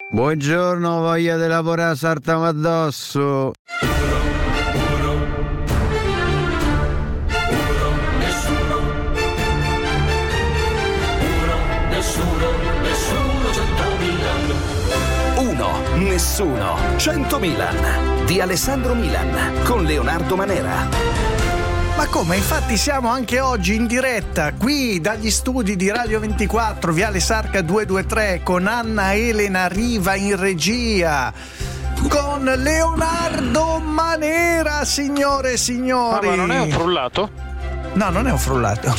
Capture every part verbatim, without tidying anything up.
Buongiorno, voglia di lavorare saltamo addosso. Uno, nessuno, cento Milan di Alessandro Milan con Leonardo Manera. Ma come? Infatti siamo anche oggi in diretta qui dagli studi di Radio ventiquattro, Viale Sarca duecentoventitré, con Anna Elena Riva in regia, con Leonardo Manera, signore e signori. Ah, ma non è un frullato? No, non è un frullato.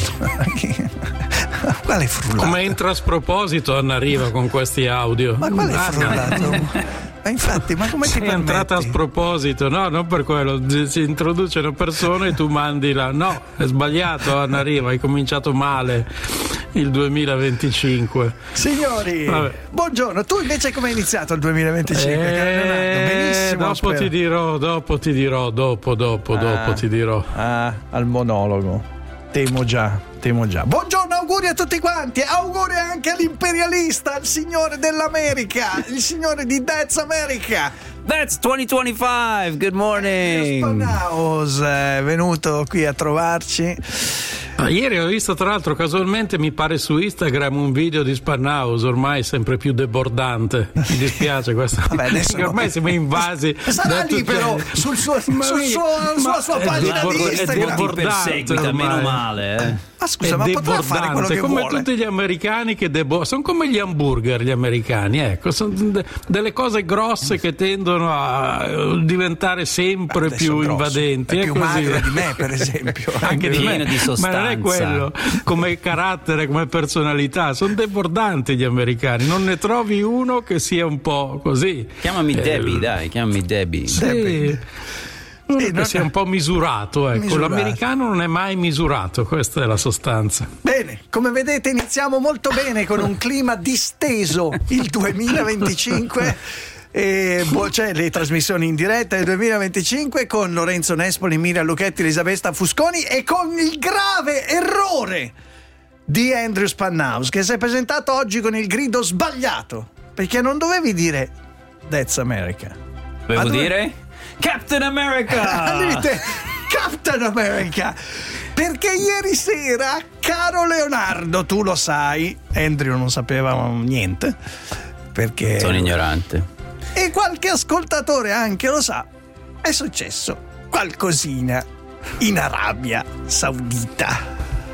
Quale frullato? Come entra a sproposito Anna Riva con questi audio. Ma quale ah, frullato? Ma infatti, ma come ti sei permetti? entrata a sproposito, no, non per quello, si introduce una persona e tu mandi la. No, è sbagliato Anna Riva, hai cominciato male il duemilaventicinque. Signori, vabbè. Buongiorno, tu invece come hai iniziato il duemilaventicinque? Eh, Benissimo. Dopo spero. ti dirò, dopo ti dirò, dopo, dopo, ah, dopo ti dirò. Ah, al monologo. Temo già, temo già. Buongiorno, auguri a tutti quanti. Auguri anche all'imperialista, al signore dell'America, il signore di That's America. That's twenty twenty-five. Good morning. Spanaus è venuto qui a trovarci. Ah, ieri ho visto tra l'altro casualmente, mi pare su Instagram, un video di Spannaus ormai sempre più debordante. Mi dispiace questo. Vabbè, adesso perché ormai no. siamo invasi. Sarà lì però sul suo, sul suo, sulla sua pagina di Instagram. Perseguita, meno male. Eh. Ma scusa, ma potrà fare quello che come vuole. tutti gli americani che debo- sono come gli hamburger, gli americani, ecco, sono de- delle cose grosse che tendono a diventare sempre Adesso più grosso. invadenti. È è più così. magro di me, per esempio. Anche di pieno me. di sostanza. Ma non è quello, come carattere, come personalità, sono debordanti gli americani, non ne trovi uno che sia un po' così. Chiamami Eh, Debbie, dai, chiamami Debbie. Sì. Debbie. Uno Sì, che non- sia un po' misurato, ecco. Misurato. L'americano non è mai misurato, questa è la sostanza. Bene, come vedete iniziamo molto bene con un clima disteso il duemilaventicinque. E boh, c'è le trasmissioni in diretta del duemilaventicinque con Lorenzo Nespoli, Miriam Lucchetti, Elisabetta Fusconi e con il grave errore di Andrew Spannaus, che si è presentato oggi con il grido sbagliato, perché non dovevi dire That's America. Devo Ma dove- dire Captain America. Dite Captain America, perché ieri sera, caro Leonardo, tu lo sai, Andrew non sapeva niente perché Sono ignorante. e qualche ascoltatore anche lo sa, è successo qualcosina in Arabia Saudita.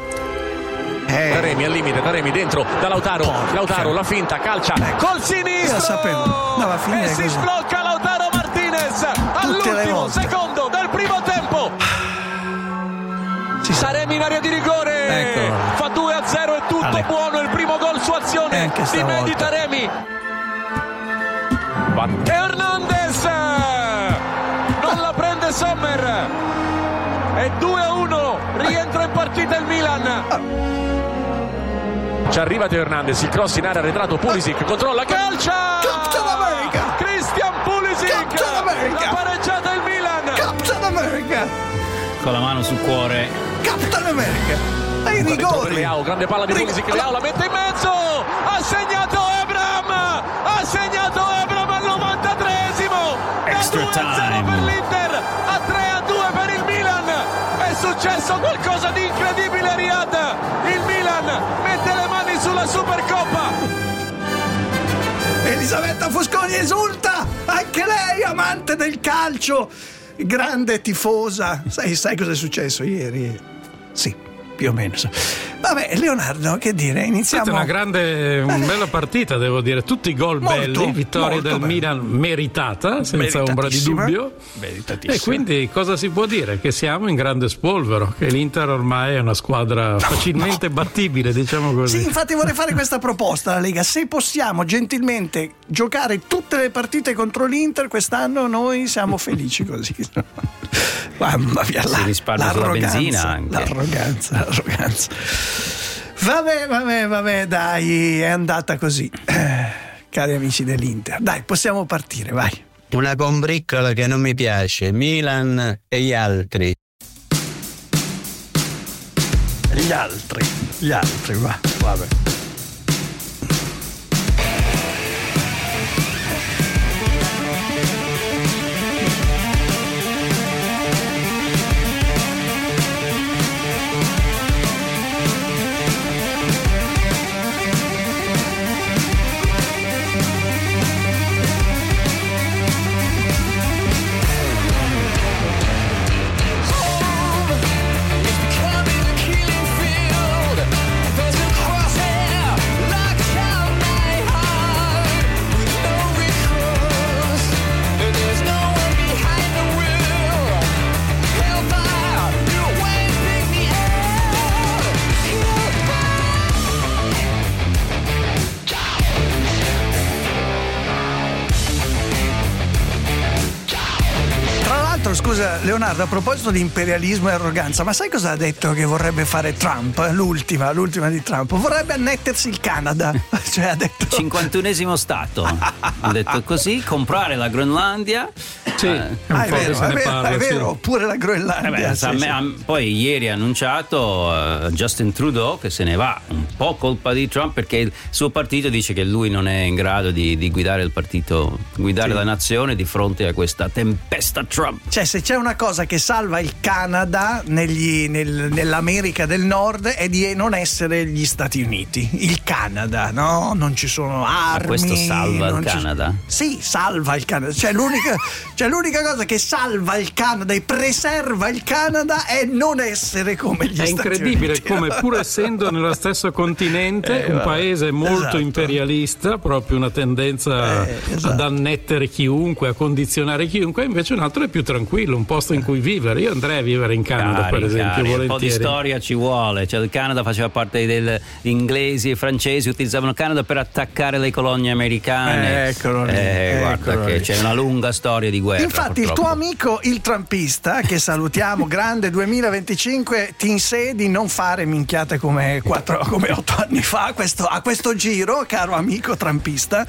Eh, Taremi al limite, Taremi dentro da Lautaro, Porca. Lautaro la finta, calcia col sinistro, Io lo sapevo. No, va a finire e si così. sblocca Lautaro Martinez Tutte le all'ultimo volte. secondo del primo tempo. si sa. Taremi in area di rigore, Ecco. fa due a zero, è tutto Ale. buono, il primo gol su azione Anche di stavolta. Mehdi Taremi. Hernandez non la prende Sommer, è due a uno, rientra in partita il Milan. Ci arriva Teo Hernandez, il cross in area arretrato, Pulisic controlla, calcia! Captain America! Christian Pulisic! Captain America! La pareggiata il Milan! Captain America! Con la mano sul cuore. Captain America! Ai rigori! Leao, grande palla di Rig- Pulisic, Leao la mette in mezzo, ha segnato Ebram, ha segnato Ebram al novantatreesimo, Extra da due a zero time. per l'Inter, a tre a due per il Milan, è successo qualcosa di incredibile a Riyadh, il Milan mette le mani sulla Supercoppa. Elisabetta Fusconi esulta, anche lei amante del calcio, grande tifosa. Sai, sai cosa è successo ieri? Sì, più o meno. Vabbè, Leonardo, che dire, È iniziamo. stata una grande, una bella partita, devo dire. Tutti i gol Molto, belli, vittoria molto del bello. Milan meritata, senza ombra di Meritatissima. dubbio. Meritatissima. E quindi cosa si può dire? Che siamo in grande spolvero, che l'Inter ormai è una squadra facilmente battibile, diciamo così. Sì, infatti vorrei fare questa proposta alla Lega: se possiamo gentilmente giocare tutte le partite contro l'Inter quest'anno, noi siamo felici così. Mamma mia, Si la, risparmia sulla l'arroganza, benzina anche. l'arroganza, l'arroganza. Vabbè, vabbè, vabbè, dai, è andata così. Eh, cari amici dell'Inter, dai, possiamo partire, vai. Una combriccola che non mi piace, Milan e gli altri. Gli altri, gli altri, va, vabbè. scusa Leonardo, a proposito di imperialismo e arroganza, ma sai cosa ha detto che vorrebbe fare Trump? L'ultima, l'ultima di Trump. Vorrebbe annettersi il Canada. Cioè ha detto cinquantunesimo stato. Ha detto così, comprare la Groenlandia. Sì, eh, ah, è un po' vero, che se è ne vero, parla, è sì. vero, pure la Groenlandia. Eh beh, sì, a me- sì. a- poi ieri ha annunciato uh, Justin Trudeau che se ne va, un po' colpa di Trump, perché il suo partito dice che lui non è in grado di, di guidare il partito, guidare Sì. la nazione di fronte a questa tempesta Trump. Cioè, se c'è una cosa che salva il Canada negli- nel- nell'America del Nord è di non essere gli Stati Uniti. Il Canada, no? Non ci sono armi. questo salva il non ci- Canada? Sì, salva il Canada. Cioè, l'unica, cioè, l'unica cosa che salva il Canada e preserva il Canada è non essere come gli È Stati incredibile Uniti. come, pur essendo nello stesso continente, Eh, un vabbè. paese molto Esatto. imperialista, proprio una tendenza Eh, esatto. ad annettere chiunque, a condizionare chiunque, invece un altro è più tranquillo, un posto in cui vivere. Io andrei a vivere in Canada, Cari, per esempio, cari, un po' di volentieri. storia ci vuole. Cioè, il Canada faceva parte del, gli inglesi e i francesi utilizzavano il Canada per attaccare le colonie americane. Eh, eccolo lì, Eh, guarda eccolo che lì. c'è una lunga storia di guerra. Infatti il purtroppo. tuo amico il trumpista, che salutiamo, grande duemilaventicinque, ti insedi non fare minchiate come, quattro, come otto anni fa a questo, a questo giro, caro amico trumpista.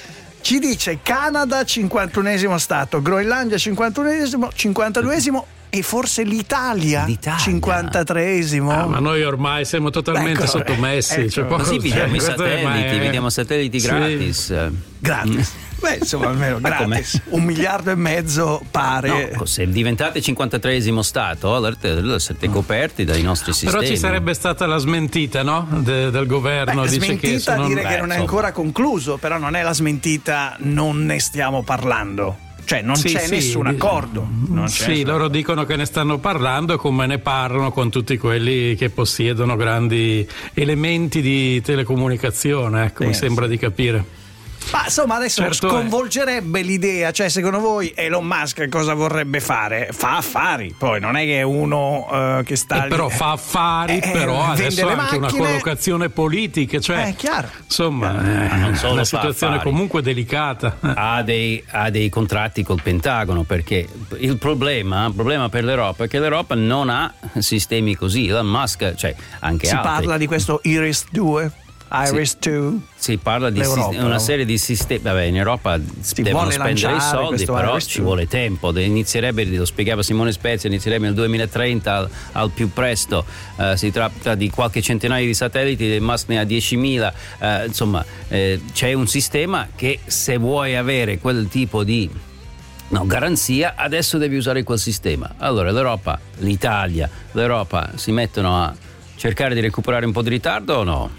Ci dice Canada cinquantunesimo stato, Groenlandia cinquantunesimo, cinquantaduesimo e forse l'Italia, L'Italia. cinquantatreesimo. Ah, ma noi ormai siamo totalmente Ecco, sottomessi. ecco. cioè, Così proprio- vediamo i questo è- ma satelliti, è- vediamo satelliti Sì. gratis. Gratis. Beh, insomma, almeno Ma com'è? gratis. Un miliardo e mezzo pare. No, se diventate cinquantatreesimo stato, allora te- siete coperti dai nostri sistemi. Però ci sarebbe stata la smentita, no? De- del governo. Beh, Dice smentita che sono... dire beh, che non è insomma. ancora concluso, però non è la smentita non ne stiamo parlando. Cioè non Sì, c'è sì, nessun di- accordo. Non c'è sì, nessun- loro dicono che ne stanno parlando, come ne parlano con tutti quelli che possiedono grandi elementi di telecomunicazione, ecco, mi Sì, sembra di capire. Ma insomma adesso Certo è. sconvolgerebbe l'idea, cioè secondo voi Elon Musk cosa vorrebbe fare? Fa affari, poi non è che è uno eh, che sta E lì- però fa affari, Eh, però vende adesso le anche una macchine. collocazione politica, cioè Eh, chiaro. insomma Ma non è solo una fa situazione affari. comunque delicata. Ha dei, ha dei contratti col Pentagono, perché il problema, il problema per l'Europa è che l'Europa non ha sistemi così. Elon Musk, cioè anche Si altri. parla di questo Iris due, Iris due. Si parla di L'Europa, sis- una no? serie di sistemi. Vabbè, in Europa Si devono vuole spendere i lanciare soldi, questo però Iris ci due. vuole tempo. De- Inizierebbe, lo spiegava Simone Spezia, inizierebbe nel duemilatrenta al, al più presto. Eh, si tratta di qualche centinaio di satelliti, Musk ne ha diecimila. Eh, insomma, eh, c'è un sistema che, se vuoi avere quel tipo di no, garanzia, adesso devi usare quel sistema. Allora l'Europa, l'Italia, l'Europa si mettono a cercare di recuperare un po' di ritardo o no?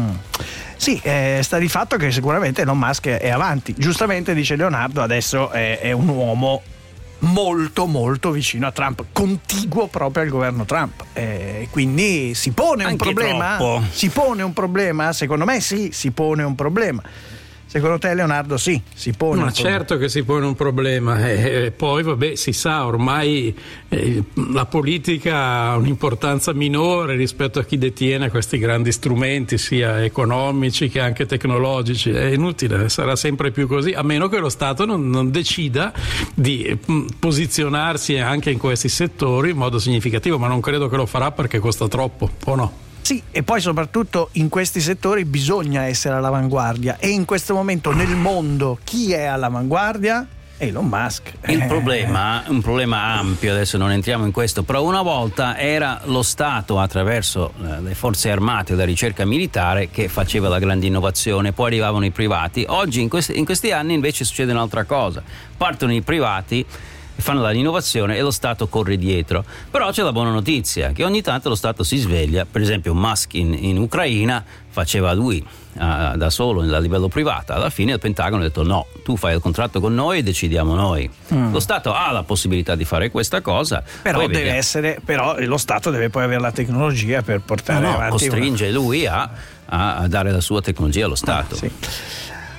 Sì, eh, sta di fatto che sicuramente Elon Musk è avanti. Giustamente dice Leonardo, adesso è, è un uomo molto molto vicino a Trump, contiguo proprio al governo Trump, eh, quindi si pone un Anche problema. troppo. Si pone un problema? Secondo me sì, si pone un problema. Secondo te Leonardo sì, si pone Ma un problema. certo che si pone un problema, e poi vabbè, si sa, ormai eh, la politica ha un'importanza minore rispetto a chi detiene questi grandi strumenti, sia economici che anche tecnologici. È inutile, sarà sempre più così, a meno che lo Stato non, non decida di mh, posizionarsi anche in questi settori in modo significativo, ma non credo che lo farà perché costa troppo, o no? Sì, e poi soprattutto in questi settori bisogna essere all'avanguardia, e in questo momento nel mondo chi è all'avanguardia? Elon Musk. Il Eh. problema, un problema ampio, adesso non entriamo in questo, però una volta era lo Stato attraverso eh, le forze armate o la ricerca militare che faceva la grande innovazione, poi arrivavano i privati. Oggi in questi, in questi anni invece succede un'altra cosa, partono i privati, fanno l'innovazione e lo Stato corre dietro. Però c'è la buona notizia, che ogni tanto lo Stato si sveglia. Per esempio Musk in, in Ucraina faceva lui uh, da solo a livello privato, alla fine il Pentagono ha detto no, tu fai il contratto con noi e decidiamo noi. Mm. Lo Stato ha la possibilità di fare questa cosa, però poi deve vediamo. essere, però lo Stato deve poi avere la tecnologia per portare No, no, avanti costringe una... lui a, a dare la sua tecnologia allo Stato. Sì.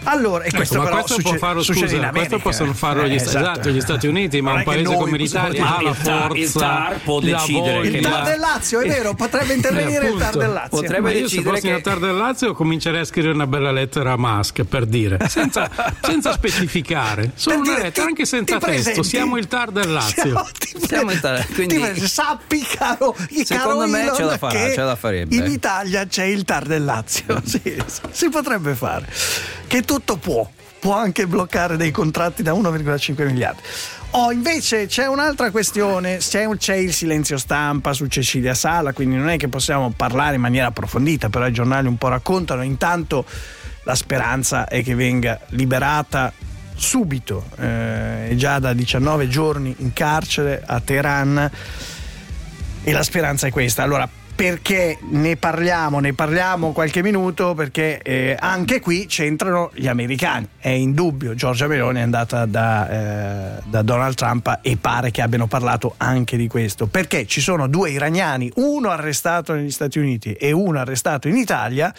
Allora, e questo, ecco, però questo succe- può farlo, succede scusa, in America. questo possono farlo gli, Eh, esatto. esatto. gli Stati Uniti, ma Non un è che paese noi come possiamo l'Italia ha dire- la il TAR forza, il TAR può la decidere voglia. che Il TAR va- del Lazio, è vero, potrebbe intervenire Eh, il TAR appunto. del Lazio. Potrebbe Ma io se decidere fossi che- nel TAR del Lazio comincerei a scrivere una bella lettera a Musk, per dire, senza, senza specificare, solo Per una dire, lettera, ti- anche senza ti testo. presenti? Siamo il TAR del Lazio. Siamo, ti Siamo in Italia, quindi- ti presenti, sappi, caro, Secondo caro me Elon, ce la farà, che ce la farebbe. in Italia c'è il TAR del Lazio. Sì, si potrebbe fare. Che tutto può. Può anche bloccare dei contratti da uno virgola cinque miliardi. Oh, invece c'è un'altra questione, c'è, un, c'è il silenzio stampa su Cecilia Sala, quindi non è che possiamo parlare in maniera approfondita, però i giornali un po' raccontano. Intanto la speranza è che venga liberata subito, eh, è già da diciannove giorni in carcere a Teheran e la speranza è questa. Allora, perché ne parliamo? Ne parliamo qualche minuto perché eh, anche qui c'entrano gli americani. È indubbio, Giorgia Meloni è andata da, eh, da Donald Trump e pare che abbiano parlato anche di questo, perché ci sono due iraniani, uno arrestato negli Stati Uniti e uno arrestato in Italia.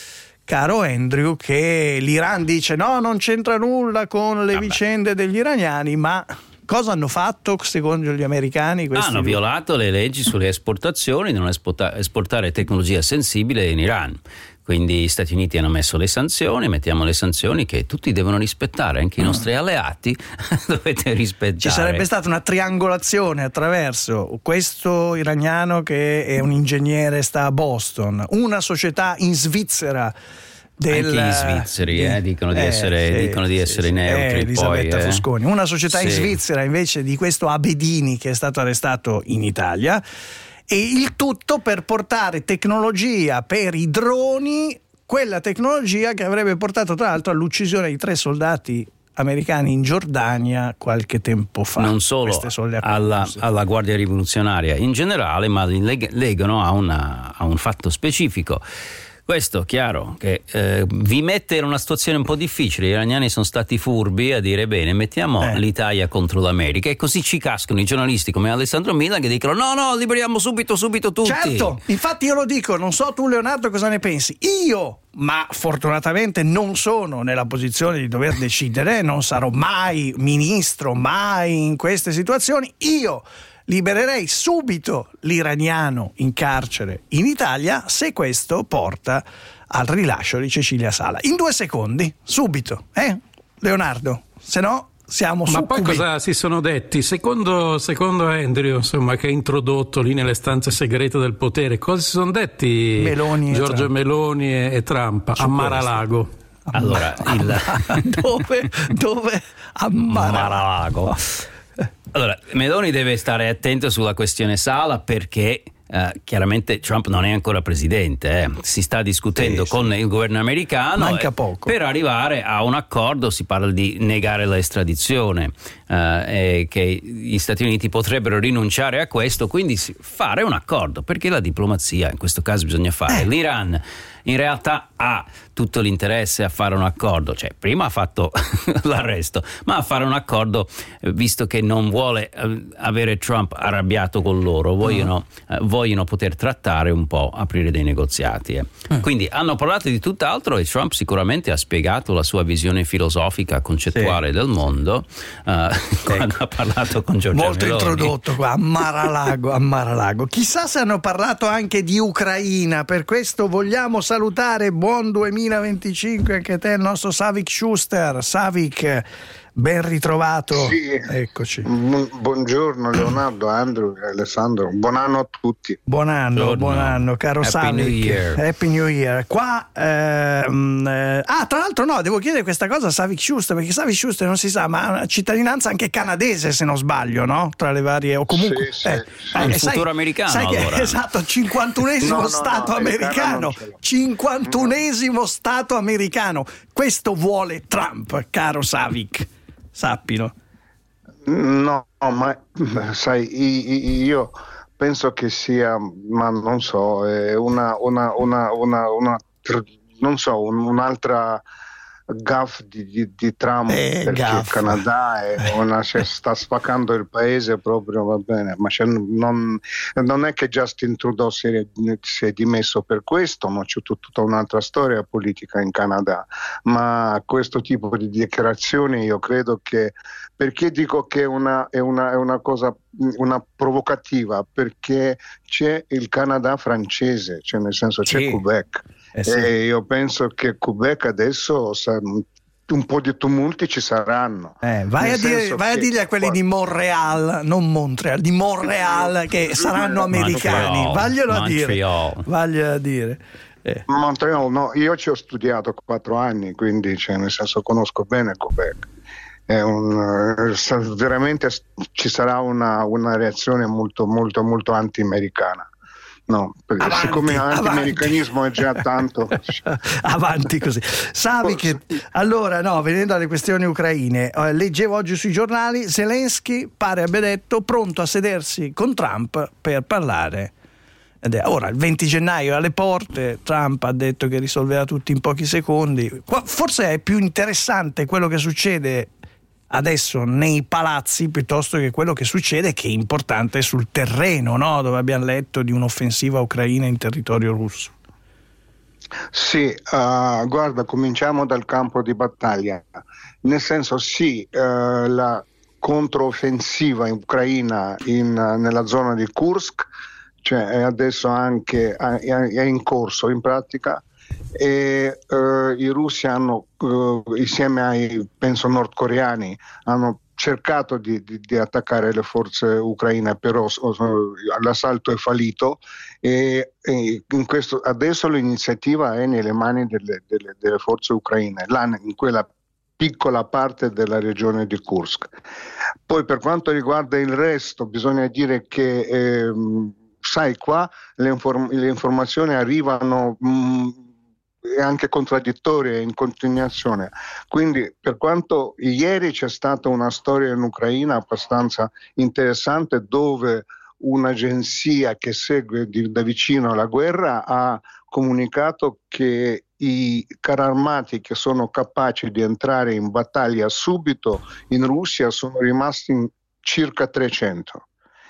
Caro Andrew, che l'Iran dice no, non c'entra nulla con le Vabbè. vicende degli iraniani, ma cosa hanno fatto secondo gli americani? Questi Hanno violato le leggi sulle esportazioni, di non esporta- esportare tecnologia sensibile in Iran. Quindi gli Stati Uniti hanno messo le sanzioni, mettiamo le sanzioni che tutti devono rispettare, anche i nostri alleati dovete rispettare. Ci sarebbe stata una triangolazione attraverso questo iraniano che è un ingegnere, sta a Boston, una società in Svizzera. Del, Anche gli svizzeri eh, dicono di essere, sì, dicono di sì, essere sì, neutri. eh, Elisabetta poi, eh. Fosconi, una società in Sì. Svizzera invece di questo Abedini che è stato arrestato in Italia, e il tutto per portare tecnologia per i droni, quella tecnologia che avrebbe portato tra l'altro all'uccisione di tre soldati americani in Giordania qualche tempo fa. Non solo Queste sono le alla, accuse. alla Guardia Rivoluzionaria in generale, ma li leg- legano a, una, a un fatto specifico. Questo, chiaro, che eh, vi mette in una situazione un po' difficile. Gli iraniani sono stati furbi a dire bene, mettiamo Eh. l'Italia contro l'America, e così ci cascano i giornalisti come Alessandro Milan che dicono no, no, liberiamo subito, subito tutti. Certo, infatti io lo dico, non so tu Leonardo cosa ne pensi. Io, ma fortunatamente non sono nella posizione di dover decidere, non sarò mai ministro, mai in queste situazioni. Io libererei subito l'iraniano in carcere in Italia se questo porta al rilascio di Cecilia Sala. In due secondi, subito, eh? Leonardo, se no siamo Ma poi succubi. cosa si sono detti? Secondo, secondo Andrew, insomma, che ha introdotto lì nelle stanze segrete del potere, cosa si sono detti Meloni e Giorgia Trump. Meloni e, e Trump a Mar-a-Lago? Allora, il dove? Dove? A Mar- Mar-a-Lago. Allora, Meloni deve stare attento sulla questione Sala perché eh, chiaramente Trump non è ancora presidente, eh. Si sta discutendo Sì, con il governo americano. Manca eh, poco. Per arrivare a un accordo. Si parla di negare l'estradizione, eh, e che gli Stati Uniti potrebbero rinunciare a questo, quindi si- fare un accordo, perché la diplomazia in questo caso bisogna fare. Eh. L'Iran in realtà ha tutto l'interesse a fare un accordo, cioè prima ha fatto l'arresto, ma a fare un accordo, eh, visto che non vuole eh, avere Trump arrabbiato con loro, vogliono, eh, vogliono poter trattare un po', aprire dei negoziati. eh. Quindi hanno parlato di tutt'altro e Trump sicuramente ha spiegato la sua visione filosofica, concettuale del mondo, eh, quando ha parlato con Giorgia Molto Meloni. introdotto qua a Mar-a-Lago, a Mar-a-Lago. Chissà se hanno parlato anche di Ucraina, per questo vogliamo salutare buon duemilaventicinque anche te, il nostro Savik Schuster. Savik, ben ritrovato. Sì. Eccoci. Bu- Buongiorno Leonardo, Andrew e Alessandro, buon anno a tutti. Buon anno, Buongiorno. buon anno, caro Happy Savik. New Year. Happy New Year. Qua, ehm, eh, ah, tra l'altro, no, devo chiedere questa cosa a Savik Schuster, perché Savik Schuster non si sa, ma ha una cittadinanza anche canadese, se non sbaglio, no? Tra le varie, o comunque. Sì, sì, eh, sì. eh, Il sai- futuro americano, sai che- allora. Esatto, cinquantunesimo No, no, stato no, americano americano. non ce l'ho. cinquantunesimo stato americano. Questo vuole Trump, caro Savik. Sappilo. No, ma sai, i- i- io penso che sia, ma non so, è una, una, una, una, una tr- non so, un- un'altra gaff di, di, di Trump, eh, perché gaff. il Canada è una, cioè, sta spaccando il paese proprio, va bene, ma cioè, non, non è che Justin Trudeau si è, si è dimesso per questo, ma c'è tutta un'altra storia politica in Canada, ma questo tipo di dichiarazioni io credo che, perché dico che è una, è una, è una cosa una provocativa, perché c'è il Canada francese, cioè nel senso c'è sì. Quebec. Eh sì. E io penso che Quebec adesso sa, un po' di tumulti ci saranno. Eh, vai a, dire, vai a dirgli a quelli di Montreal, non Montreal, di Montreal, che saranno americani. Montreal, Vaglielo a Montreal. dire. Vaglielo a dire. Eh. Montreal, no, io ci ho studiato quattro anni, quindi cioè, nel senso conosco bene Quebec. È un, veramente ci sarà una, una reazione molto molto molto anti-americana. No, perché avanti, siccome l'anti-americanismo avanti. è già tanto avanti così. Savic, allora no, venendo alle questioni ucraine, eh, leggevo oggi sui giornali, Zelensky pare abbia detto pronto a sedersi con Trump per parlare. Ed è, ora il venti gennaio è alle porte, Trump ha detto che risolverà tutto in pochi secondi. Qua, forse è più interessante quello che succede adesso nei palazzi piuttosto che quello che succede, che è importante sul terreno, no? Dove abbiamo letto di un'offensiva ucraina in territorio russo. Sì, uh, guarda, cominciamo dal campo di battaglia, nel senso sì, uh, la controffensiva in ucraina in, uh, nella zona di Kursk, cioè è adesso anche è, è in corso in pratica, e uh, i russi hanno uh, insieme ai penso nordcoreani hanno cercato di, di, di attaccare le forze ucraine, però uh, l'assalto è fallito e, e in questo, adesso l'iniziativa è nelle mani delle, delle, delle forze ucraine, là in quella piccola parte della regione di Kursk. Poi per quanto riguarda il resto bisogna dire che eh, sai, qua le, inform- le informazioni arrivano mh, anche contraddittorie in continuazione, quindi per quanto ieri c'è stata una storia in Ucraina abbastanza interessante dove un'agenzia che segue di, da vicino la guerra ha comunicato che i carri armati che sono capaci di entrare in battaglia subito in Russia sono rimasti in circa trecento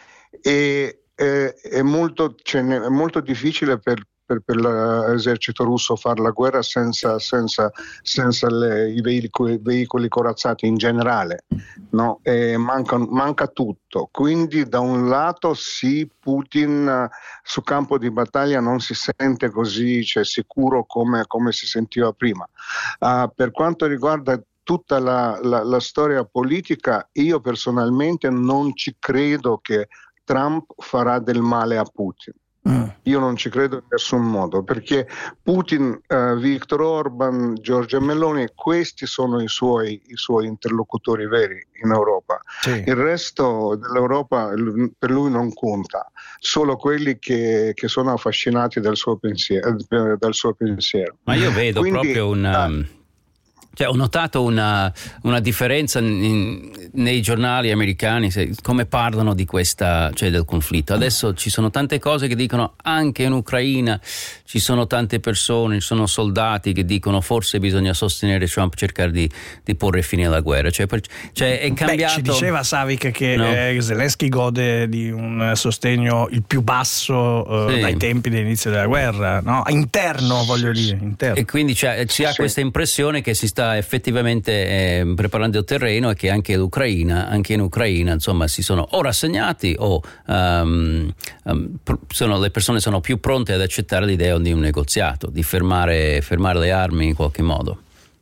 e eh, è, molto, cioè, è molto difficile per Per, per l'esercito russo fare la guerra senza, senza, senza le, i veicoli, veicoli corazzati in generale, no? E manca, manca tutto, quindi da un lato sì, Putin uh, sul campo di battaglia non si sente così cioè, sicuro come, come si sentiva prima. Uh, per quanto riguarda tutta la, la, la storia politica, io personalmente non ci credo che Trump farà del male a Putin. Mm. Io non ci credo in nessun modo, perché Putin, uh, Viktor Orban, Giorgia Meloni, questi sono i suoi, i suoi interlocutori veri in Europa. Sì. Il resto dell'Europa per lui non conta, solo quelli che, che sono affascinati dal suo pensiero, dal suo pensiero. Ma io vedo Quindi, proprio una... Uh, Cioè, ho notato una, una differenza in, nei giornali americani, se, come parlano di questa, cioè del conflitto. Adesso ci sono tante cose che dicono anche in Ucraina, ci sono tante persone, ci sono soldati che dicono forse bisogna sostenere Trump, cercare di, di porre fine alla guerra. Cioè, per, cioè è cambiato. Beh, ci diceva Savic che no? eh, Zelensky gode di un sostegno il più basso eh, sì. dai tempi dell'inizio della guerra, no? Interno, voglio dire. Interno. E quindi cioè, si ha sì. questa impressione che si sta effettivamente eh, preparando il terreno e che anche l'Ucraina, anche in Ucraina, insomma, si sono o rassegnati o um, um, sono, le persone sono più pronte ad accettare l'idea di un negoziato, di fermare, fermare le armi in qualche modo.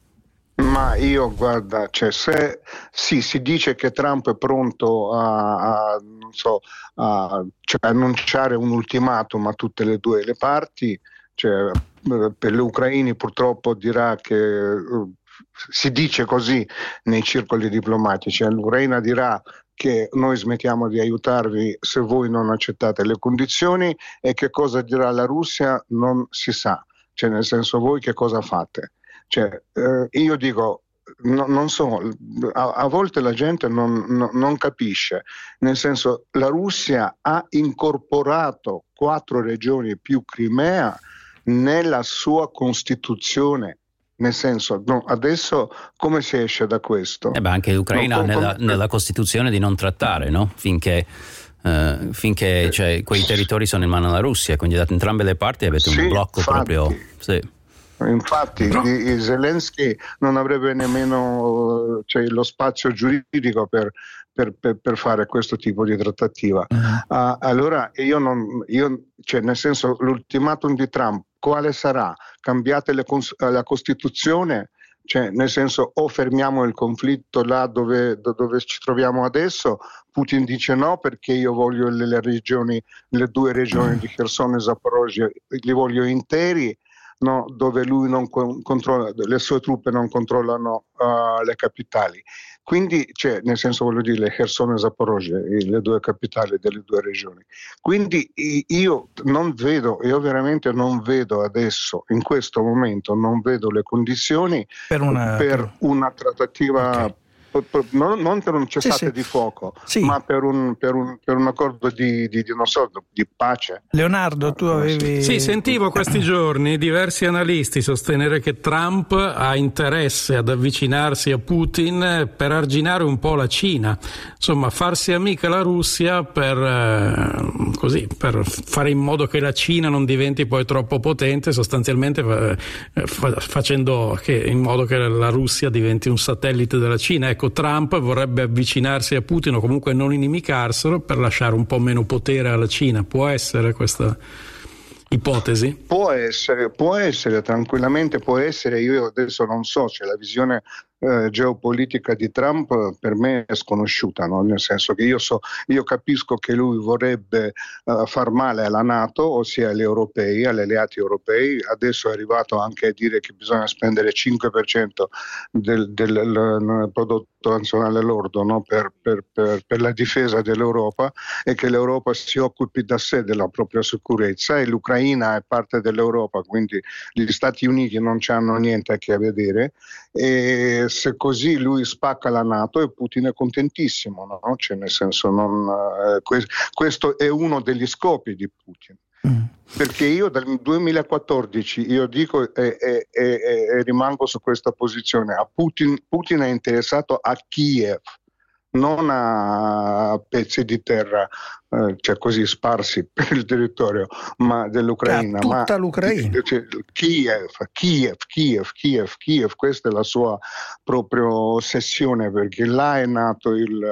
Ma io guarda, cioè, se sì, si dice che Trump è pronto a, a non so, a cioè, annunciare un ultimatum a tutte le due le parti, cioè, per gli ucraini purtroppo dirà che uh, si dice così nei circoli diplomatici, l'Ucraina dirà che noi smettiamo di aiutarvi se voi non accettate le condizioni, e che cosa dirà la Russia non si sa, cioè nel senso voi che cosa fate. Cioè, eh, io dico, no, non so, a, a volte la gente non, no, non capisce, nel senso la Russia ha incorporato quattro regioni più Crimea nella sua Costituzione, nel senso, no, adesso come si esce da questo? Eh beh, anche l'Ucraina ha no, nella, nella Costituzione di non trattare, no? Finché, uh, finché eh, cioè, quei territori sono in mano alla Russia, quindi da entrambe le parti avete sì, un blocco infatti, proprio. Sì. Infatti no. Zelensky non avrebbe nemmeno cioè, lo spazio giuridico per, per, per, per fare questo tipo di trattativa. Uh-huh. Uh, allora io non, io, cioè, nel senso, l'ultimatum di Trump quale sarà? Cambiate le cons- la Costituzione? Cioè, nel senso, o fermiamo il conflitto là dove, dove ci troviamo adesso. Putin dice no perché io voglio le, le regioni, le due regioni di Kherson e Zaporozhye, li voglio interi, no, dove lui non controlla, le sue truppe non controllano uh, le capitali. Quindi, cioè, nel senso, voglio dire, Kherson e Zaporozhye, le due capitali delle due regioni. Quindi io non vedo, io veramente non vedo adesso, in questo momento, non vedo le condizioni per una, per una trattativa. Okay. Non, non per un cessate sì, sì. di fuoco, sì. ma per un, per, un, per un accordo di, di, di, non so, di pace. Leonardo, tu avevi... Sì, sentivo questi giorni diversi analisti sostenere che Trump ha interesse ad avvicinarsi a Putin per arginare un po' la Cina, insomma farsi amica la Russia per, eh, così, per fare in modo che la Cina non diventi poi troppo potente, sostanzialmente eh, fa, facendo che, in modo che la Russia diventi un satellite della Cina. Ecco, Trump vorrebbe avvicinarsi a Putin o comunque non inimicarselo per lasciare un po' meno potere alla Cina. Può essere questa ipotesi? Può essere, può essere, tranquillamente può essere. Io adesso non so, c'è la visione eh, geopolitica di Trump per me è sconosciuta, no? Nel senso che io so, io capisco che lui vorrebbe uh, far male alla NATO, ossia agli europei, agli alleati europei. Adesso è arrivato anche a dire che bisogna spendere cinque per cento del, del, del prodotto nazionale lordo, no? per, per, per, per la difesa dell'Europa, e che l'Europa si occupi da sé della propria sicurezza, e l'Ucraina è parte dell'Europa, quindi gli Stati Uniti non c'hanno niente a che vedere, e se così lui spacca la NATO e Putin è contentissimo, no? Cioè, nel senso, non, eh, que- questo è uno degli scopi di Putin. Mm. Perché io dal duemilaquattordici io dico e, e, e, e rimango su questa posizione, a Putin, Putin è interessato a Kiev, non a pezzi di terra, eh, cioè così sparsi per il territorio ma dell'Ucraina, a tutta ma l'Ucraina. Cioè, Kiev, Kiev, Kiev, Kiev, Kiev, questa è la sua proprio ossessione, perché là è nato il,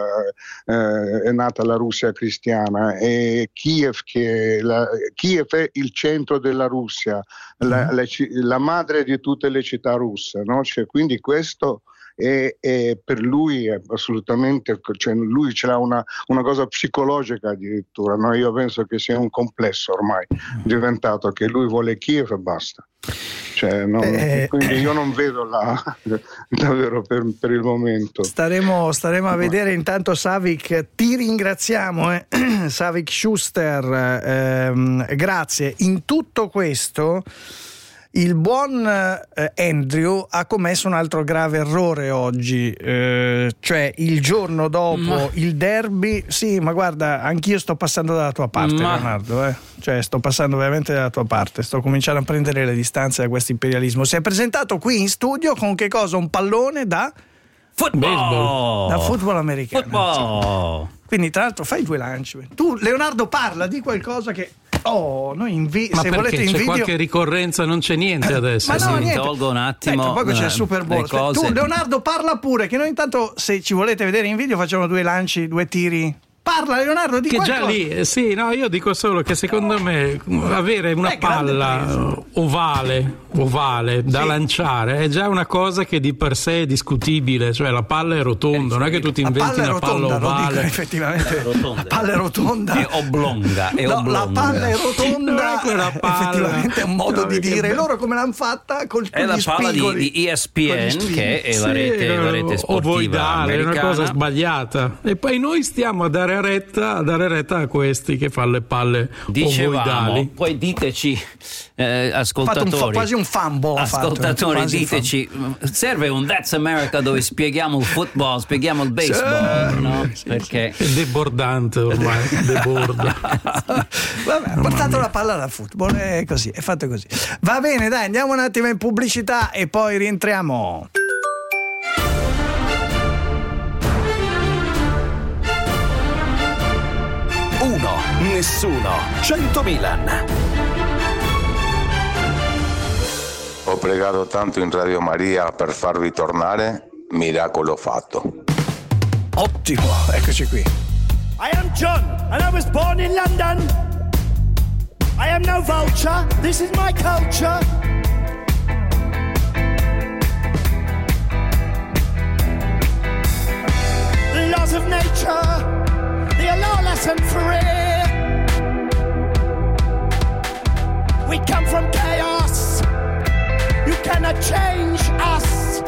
eh, è nata la Russia cristiana, e Kiev, che la, Kiev è il centro della Russia, la, la, la madre di tutte le città russe, no? Cioè, quindi questo E, e per lui è assolutamente, cioè lui ce l'ha una, una cosa psicologica addirittura, no? Io penso che sia un complesso ormai diventato, che lui vuole Kiev e basta, cioè, no, eh, quindi io non vedo la davvero per, per il momento. Staremo, staremo a vedere. Intanto Savik, ti ringraziamo, eh? Savik Schuster, ehm, grazie. In tutto questo il buon eh, Andrew ha commesso un altro grave errore oggi, eh, cioè il giorno dopo ma... il derby. Sì, ma guarda, anch'io sto passando dalla tua parte, ma... Leonardo, eh? Cioè sto passando veramente dalla tua parte, sto cominciando a prendere le distanze da questo imperialismo. Si è presentato qui in studio con che cosa? Un pallone da football, da football americano. Football. Sì. Quindi tra l'altro fai due lanci. Tu, Leonardo, parla di qualcosa che oh, noi invi- ma se perché volete in c'è video qualche ricorrenza, non c'è niente adesso. Ma no, si niente. tolgo un attimo. Ecco, poi c'è il Super Bowl. Cose... Tu, Leonardo, parla pure, che noi intanto, se ci volete vedere in video, facciamo due lanci, due tiri. Parla, Leonardo, di che qualcosa. Già lì, eh, sì, no, io dico solo che secondo me avere una eh, palla ovale, ovale da sì. lanciare è già una cosa che di per sé è discutibile, cioè la palla è rotonda, eh, non è che tu ti inventi una palla ovale. Dico, effettivamente, la palla è rotonda. È oblonga, è no, oblonga. La palla è rotonda, è palla. Effettivamente è un modo no, di dire. Loro come l'hanno fatta? Col, è la palla di, di E S P N, che è la rete, sì, la rete sportiva ovoidale, americana. È una cosa sbagliata. E poi noi stiamo a dare dare retta, a dare retta a questi che fanno le palle dicevamo. Poi diteci, eh, ascoltatori, fatto un, quasi un fumble, ascoltatori, fatto, diteci, serve un That's America dove spieghiamo il football, spieghiamo il baseball, sì, no? Sì, perché sì. È debordante ormai, deborda. Vabbè, ha portato la palla da football, è così, è fatto così. Va bene, dai, andiamo un attimo in pubblicità e poi rientriamo. Uno, nessuno, cento Milan. Ho pregato tanto in Radio Maria per farvi tornare, miracolo fatto. Ottimo, eccoci qui. I am John and I was born in London. I am no vulture, this is my culture. The laws of nature, they are lawless and free. We come from chaos, you cannot change us,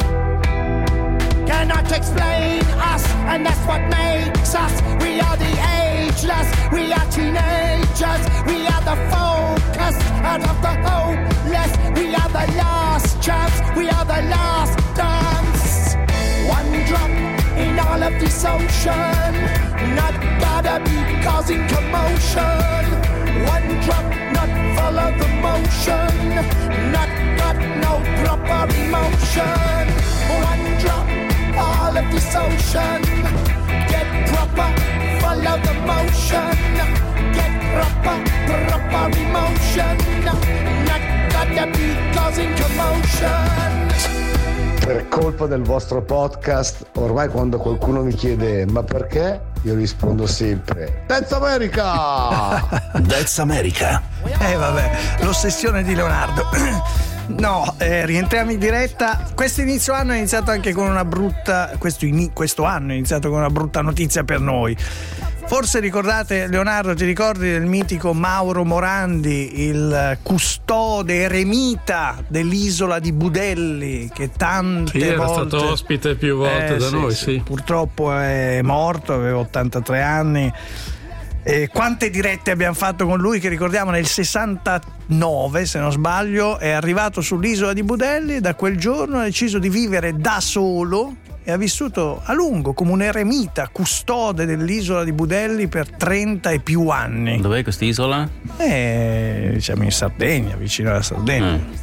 cannot explain us, and that's what makes us. We are the ageless, we are teenagers, we are the focus out of the hopeless, we are the last chance, we are the last dance. One drop in all of this ocean, not gotta be causing commotion. One drop, not follow the motion, not got no proper emotion. One drop, all of this ocean, get proper, follow the motion, get proper, proper emotion, not gotta be causing commotion. Per colpa del vostro podcast, ormai quando qualcuno mi chiede ma perché, io rispondo sempre That's America! That's America. Eh vabbè, l'ossessione di Leonardo. No, eh, rientriamo in diretta. Questo inizio anno è iniziato anche con una brutta questo, in, questo anno è iniziato con una brutta notizia per noi. Forse ricordate, Leonardo, ti ricordi del mitico Mauro Morandi, il custode eremita dell'isola di Budelli, che tante sì, era volte stato ospite più volte eh, da sì, noi, sì. sì. Purtroppo è morto, aveva ottantatré anni. E quante dirette abbiamo fatto con lui, che ricordiamo nel sessantanove, se non sbaglio, è arrivato sull'isola di Budelli e da quel giorno ha deciso di vivere da solo e ha vissuto a lungo come un eremita, custode dell'isola di Budelli per trenta e più anni. Dov'è quest'isola? Eh, diciamo in Sardegna, vicino alla Sardegna. Mm.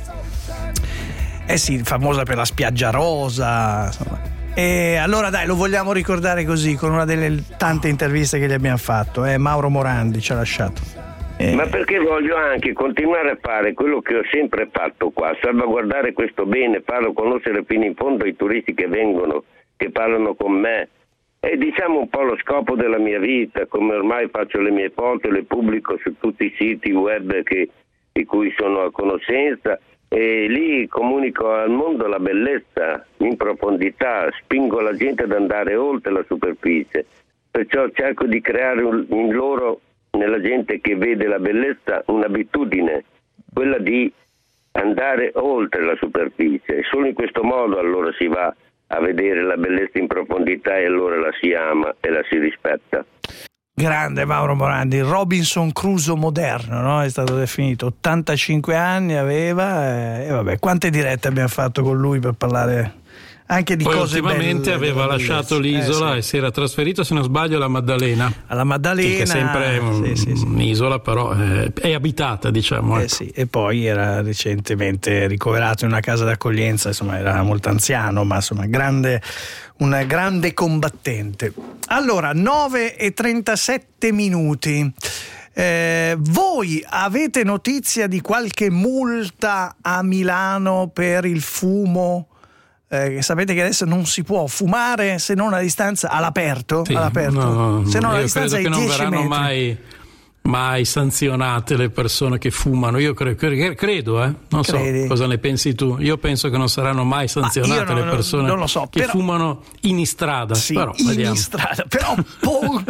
Eh sì, famosa per la spiaggia rosa, insomma. E allora dai, lo vogliamo ricordare così, con una delle tante interviste che gli abbiamo fatto. Eh, Mauro Morandi ci ha lasciato. Eh. Ma perché voglio anche continuare a fare quello che ho sempre fatto qua, salvaguardare questo bene, farlo conoscere fino in fondo ai turisti che vengono, che parlano con me. È diciamo un po' lo scopo della mia vita, come ormai faccio le mie foto, le pubblico su tutti i siti web che, di cui sono a conoscenza. E lì comunico al mondo la bellezza in profondità, spingo la gente ad andare oltre la superficie, perciò cerco di creare un, in loro, nella gente che vede la bellezza, un'abitudine, quella di andare oltre la superficie. Solo in questo modo allora si va a vedere la bellezza in profondità e allora la si ama e la si rispetta. Grande Mauro Morandi, Robinson Crusoe moderno, no? È stato definito. ottantacinque anni aveva, e vabbè, quante dirette abbiamo fatto con lui per parlare anche di Poi cose belle. Poi ultimamente aveva lasciato l'isola eh, sì. e si era trasferito, se non sbaglio, alla Maddalena. Alla Maddalena. Che è sempre sì, sì, sì. un'isola, però è, è abitata, diciamo. Eh ecco. sì. E poi era recentemente ricoverato in una casa d'accoglienza, insomma era molto anziano, ma insomma grande, un grande combattente. Allora, nove e trentasette minuti. Eh, voi avete notizia di qualche multa a Milano per il fumo? Eh, sapete che adesso non si può fumare se non a distanza all'aperto, sì, all'aperto. No, se non io a distanza credo di che non dieci verranno metri. mai mai sanzionate le persone che fumano. Io credo, credo eh? non Credi? so cosa ne pensi tu. Io penso che non saranno mai sanzionate non, le persone non lo so, che però, fumano in strada. Sì, però, in vediamo. strada, però pongo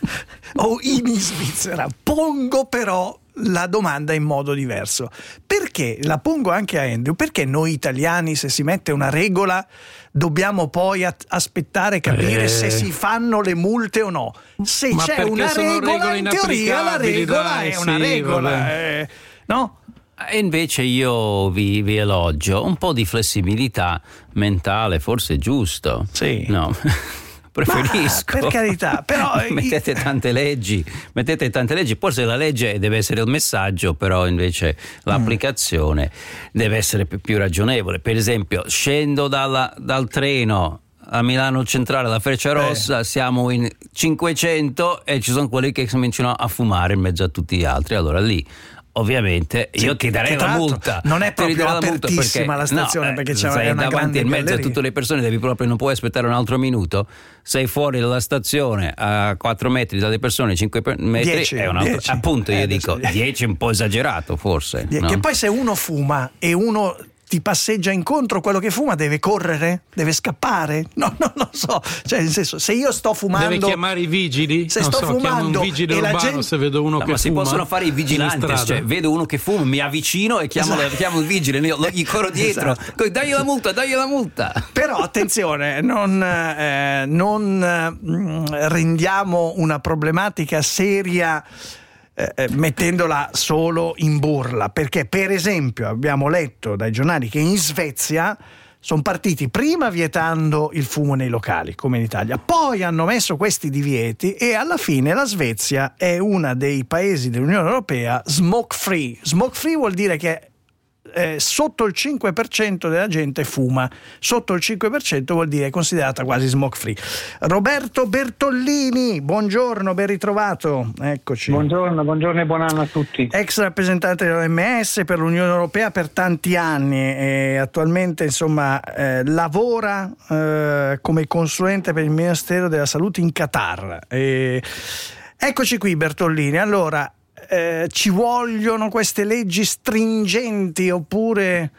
o in Svizzera pongo però la domanda in modo diverso. Perché perché, la pongo anche a Andrew, perché noi italiani, se si mette una regola, dobbiamo poi at- aspettare e capire eh. se si fanno le multe o no? Se Ma c'è una regola, in teoria la regola dai, è una sì, regola, eh, no? E invece io vi, vi elogio un po' di flessibilità mentale, forse è giusto. Sì. No. Preferisco. Ma, per carità, però mettete tante leggi, mettete tante leggi, forse la legge deve essere il messaggio, però invece l'applicazione mm. deve essere più, più ragionevole. Per esempio, scendo dalla, dal treno a Milano Centrale, alla Frecciarossa, eh. siamo in cinquecento e ci sono quelli che cominciano a fumare in mezzo a tutti gli altri, allora lì ovviamente io ti darei la multa. Non è proprio la apertissima la, perché, la stazione, no, perché c'è sei una davanti grande in mezzo galleria. a tutte le persone, devi proprio, non puoi aspettare un altro minuto. Sei fuori dalla stazione a quattro metri dalle persone, cinque metri dieci, è un altro, dieci. appunto io eh, dico dieci è un po' esagerato forse, die- no? Che poi se uno fuma e uno ti passeggia incontro, quello che fuma deve correre? Deve scappare? No, no, non so. Cioè, nel senso, se io sto fumando... Deve chiamare i vigili? Se non sto so, fumando un vigile e la urbano gente... se vedo uno no, che ma fuma. Ma si possono fare i vigilanti, cioè vedo uno che fuma, mi avvicino e chiamo, esatto. chiamo il vigile, io gli corro dietro, esatto. dagli la multa, dagli la multa. Però attenzione, non, eh, non eh, rendiamo una problematica seria Eh, mettendola solo in burla, perché per esempio abbiamo letto dai giornali che in Svezia sono partiti prima vietando il fumo nei locali come in Italia, poi hanno messo questi divieti e alla fine la Svezia è uno dei paesi dell'Unione Europea smoke free. Smoke free vuol dire che Eh, sotto il cinque per cento della gente fuma, sotto il cinque per cento vuol dire considerata quasi smoke free. Roberto Bertollini, buongiorno, ben ritrovato, eccoci. Buongiorno, buongiorno e buon anno a tutti. Ex rappresentante dell'O M S per l'Unione Europea per tanti anni e attualmente insomma eh, lavora eh, come consulente per il Ministero della Salute in Qatar. E eccoci qui Bertollini, allora Eh, ci vogliono queste leggi stringenti oppure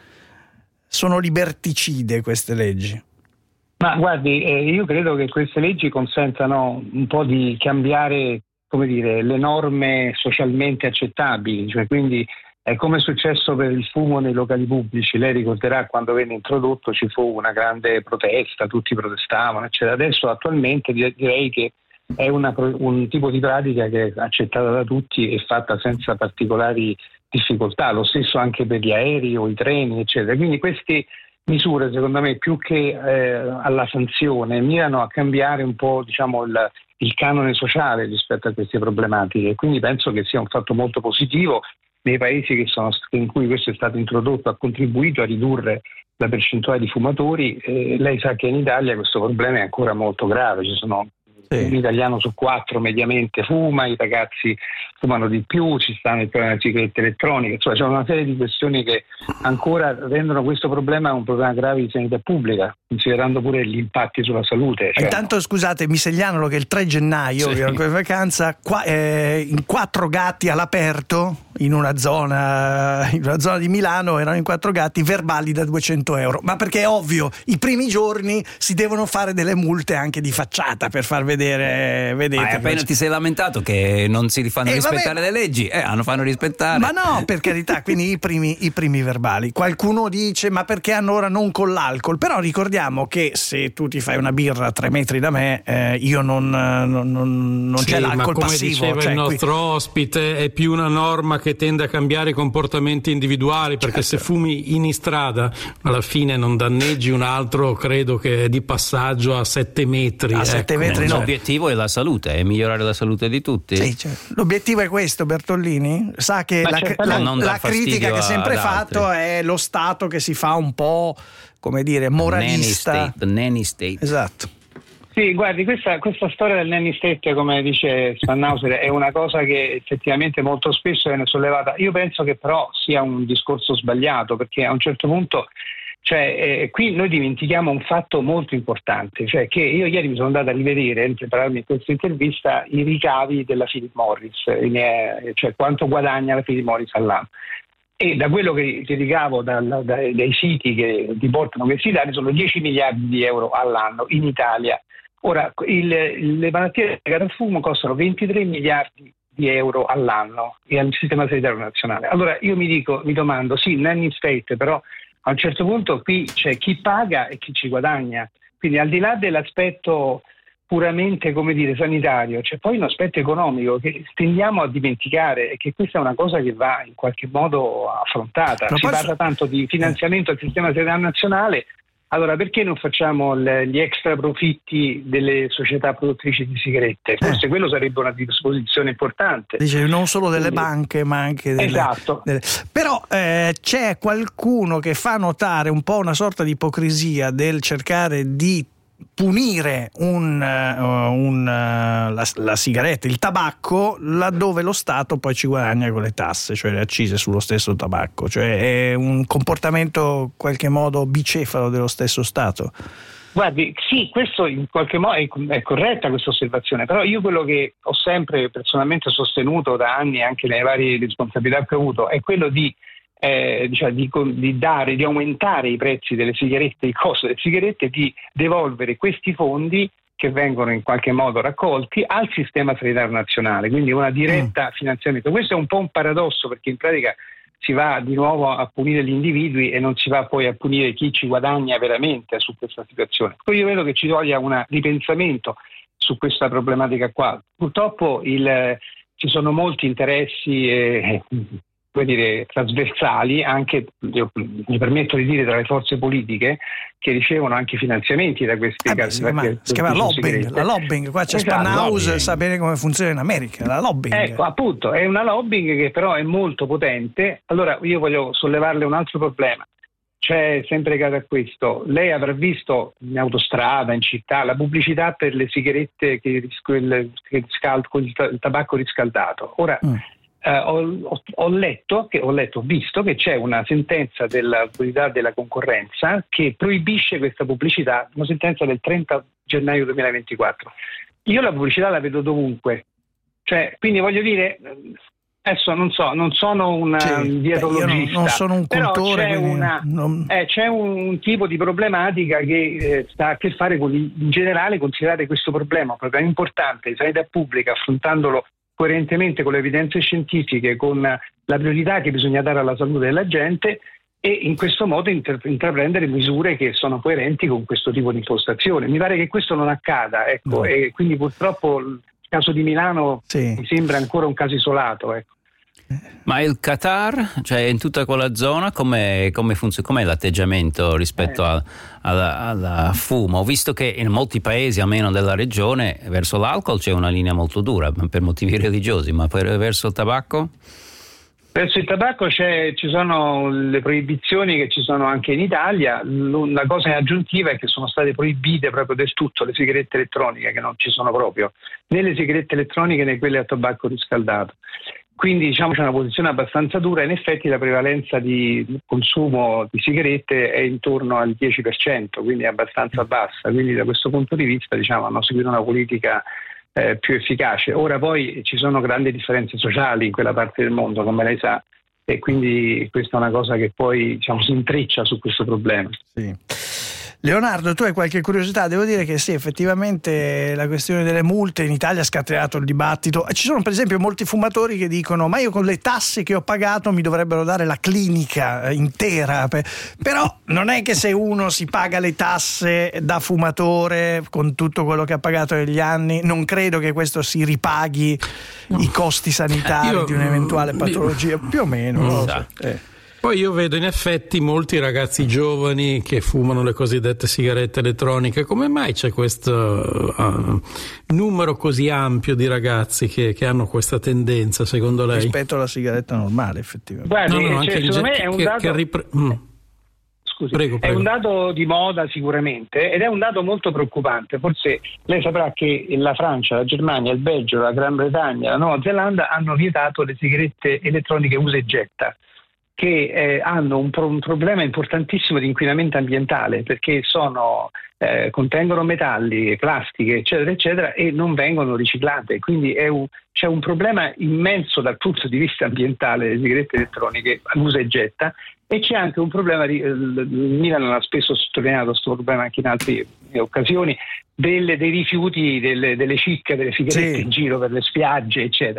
sono liberticide queste leggi? Ma guardi, eh, io credo che queste leggi consentano un po' di cambiare, come dire, le norme socialmente accettabili, cioè quindi è come è successo per il fumo nei locali pubblici. Lei ricorderà quando venne introdotto ci fu una grande protesta, tutti protestavano, eccetera. Adesso attualmente direi che è una, un tipo di pratica che è accettata da tutti e fatta senza particolari difficoltà, lo stesso anche per gli aerei o i treni, eccetera. Quindi queste misure, secondo me, più che eh, alla sanzione, mirano a cambiare un po', diciamo, il, il canone sociale rispetto a queste problematiche. Quindi penso che sia un fatto molto positivo. Nei paesi che sono, in cui questo è stato introdotto ha contribuito a ridurre la percentuale di fumatori. Eh, lei sa che in Italia questo problema è ancora molto grave, ci sono un italiano su quattro mediamente fuma, i ragazzi fumano di più, ci stanno il problema delle sigarette elettroniche, insomma c'è una serie di questioni che ancora rendono questo problema un problema grave di sanità pubblica, considerando pure gli impatti sulla salute. Cioè... Intanto scusate, mi segnalano che il tre gennaio, sì. io ero in vacanza, qua, eh, in quattro gatti all'aperto, in una zona in una zona di Milano, erano in quattro gatti, verbali da duecento euro, ma perché è ovvio, i primi giorni si devono fare delle multe anche di facciata per far vedere vedete, ma appena ti sei lamentato che non si fanno eh, rispettare vabbè, le leggi, eh, hanno fanno rispettare. Ma no, per carità, quindi i primi, i primi verbali. Qualcuno dice ma perché allora non con l'alcol? Però ricordiamo che se tu ti fai una birra a tre metri da me, eh, io non, non, non, non sì, c'è l'alcol ma come passivo. diceva cioè, il nostro qui... ospite, è più una norma che tende a cambiare i comportamenti individuali, perché certo. se fumi in strada alla fine non danneggi un altro, credo che è di passaggio a sette metri. A ecco. sette metri no. L'obiettivo è la salute, è migliorare la salute di tutti. Sì, certo. L'obiettivo è questo, Bertollini? Sa che ma la, certo, la, no, la critica che è sempre fatto è lo Stato che si fa un po', come dire, moralista. Nanny state, the nanny state. Esatto. Sì, guardi, questa, questa storia del nanny state, come dice Spannhauser, è una cosa che effettivamente molto spesso viene sollevata. Io penso che però sia un discorso sbagliato, perché a un certo punto, cioè, eh, qui noi dimentichiamo un fatto molto importante, cioè che io ieri mi sono andato a rivedere, nel prepararmi in questa intervista, i ricavi della Philip Morris, eh, cioè quanto guadagna la Philip Morris all'anno. E da quello che, che ricavo dal, dai, dai siti che riportano questi dati sono dieci miliardi di euro all'anno in Italia. Ora, il, le malattie legate al fumo costano ventitré miliardi di euro all'anno e al sistema sanitario nazionale. Allora io mi dico, mi domando, sì, nanny state, però a un certo punto qui c'è chi paga e chi ci guadagna. Quindi al di là dell'aspetto puramente, come dire, sanitario, c'è poi un aspetto economico che tendiamo a dimenticare e che questa è una cosa che va in qualche modo affrontata. Ma si posso... parla tanto di finanziamento al sistema sanitario nazionale, allora perché non facciamo le, gli extra profitti delle società produttrici di sigarette? Forse eh. quello sarebbe una disposizione importante. Dice non solo delle Quindi... banche ma anche delle... Esatto. Delle... Però eh, c'è qualcuno che fa notare un po' una sorta di ipocrisia del cercare di punire un, uh, un, uh, la, la sigaretta, il tabacco, laddove lo Stato poi ci guadagna con le tasse, cioè le accise sullo stesso tabacco, cioè è un comportamento in qualche modo bicefalo dello stesso Stato. Guardi, sì, questo in qualche modo è, è corretta questa osservazione, però io quello che ho sempre personalmente sostenuto da anni, anche nelle varie responsabilità che ho avuto, è quello di Eh, diciamo, di, di dare, di aumentare i prezzi delle sigarette, il costo delle sigarette, e di devolvere questi fondi che vengono in qualche modo raccolti al sistema sanitario nazionale, quindi una diretta mm. finanziamento. Questo è un po' un paradosso, perché in pratica si va di nuovo a punire gli individui e non si va poi a punire chi ci guadagna veramente su questa situazione. Poi io vedo che ci voglia un ripensamento su questa problematica qua. Purtroppo il, ci sono molti interessi eh, come dire, trasversali, anche, io mi permetto di dire, tra le forze politiche, che ricevono anche finanziamenti da questi eh beh, casi. Si chiama, si chiama lobbying, la lobbying, qua c'è esatto, Spanhouse, sa bene come funziona in America, la lobbying. Ecco, appunto, è una lobbying che però è molto potente. Allora io voglio sollevarle un altro problema. C'è sempre legato a questo. Lei avrà visto in autostrada, in città, la pubblicità per le sigarette che, che riscal- con il tabacco riscaldato. Ora, mm. Uh, ho, ho letto, che, ho letto, ho visto che c'è una sentenza dell'autorità della concorrenza che proibisce questa pubblicità, una sentenza del trenta gennaio duemilaventiquattro. Io la pubblicità la vedo dovunque, cioè, quindi voglio dire, adesso non so, non sono un sì, dietrologista, non, non sono un cultore, però c'è, una, non... eh, c'è un tipo di problematica che eh, sta a che fare con, in generale, considerare questo problema un problema importante di sanità pubblica, affrontandolo coerentemente con le evidenze scientifiche, con la priorità che bisogna dare alla salute della gente, e in questo modo inter- intraprendere misure che sono coerenti con questo tipo di impostazione. Mi pare che questo non accada, ecco, no. E quindi purtroppo il caso di Milano sì. mi sembra ancora un caso isolato, ecco. Ma il Qatar, cioè in tutta quella zona, come funziona? Com'è l'atteggiamento rispetto eh. al fumo? Ho visto che in molti paesi, almeno della regione, verso l'alcol c'è una linea molto dura per motivi religiosi, ma per, verso il tabacco? Verso il tabacco c'è, ci sono le proibizioni che ci sono anche in Italia. La cosa aggiuntiva è che sono state proibite proprio del tutto le sigarette elettroniche, che non ci sono proprio, né le sigarette elettroniche né quelle a tabacco riscaldato. Quindi diciamo c'è una posizione abbastanza dura. In effetti la prevalenza di consumo di sigarette è intorno al dieci per cento, quindi è abbastanza bassa. Quindi da questo punto di vista diciamo hanno seguito una politica eh, più efficace. Ora poi ci sono grandi differenze sociali in quella parte del mondo, come lei sa, e quindi questa è una cosa che poi diciamo si intreccia su questo problema. Sì. Leonardo, tu hai qualche curiosità? Devo dire che sì, effettivamente la questione delle multe in Italia ha scatenato il dibattito. Ci sono per esempio molti fumatori che dicono ma io con le tasse che ho pagato mi dovrebbero dare la clinica intera, però non è che se uno si paga le tasse da fumatore con tutto quello che ha pagato negli anni, non credo che questo si ripaghi no. i costi sanitari io, di un'eventuale patologia, io, più o meno. No, so. eh. Poi io vedo in effetti molti ragazzi giovani che fumano le cosiddette sigarette elettroniche. Come mai c'è questo uh, numero così ampio di ragazzi che, che hanno questa tendenza, secondo lei? Rispetto alla sigaretta normale, effettivamente. Guardi, no, no, cioè, anche secondo ge- me è un che, dato... che ripre- mm. Scusi, prego, prego. È un dato di moda sicuramente, ed è un dato molto preoccupante. Forse lei saprà che la Francia, la Germania, il Belgio, la Gran Bretagna, la Nuova Zelanda hanno vietato le sigarette elettroniche usa e getta, che eh, hanno un, pro- un problema importantissimo di inquinamento ambientale, perché sono, eh, contengono metalli, plastiche, eccetera, eccetera, e non vengono riciclate. Quindi è un, c'è un problema immenso dal punto di vista ambientale delle sigarette elettroniche usa e getta, e c'è anche un problema, di, il Milan ha spesso sottolineato questo problema anche in altre occasioni, delle, dei rifiuti delle, delle cicche, delle sigarette sì. in giro per le spiagge, eccetera.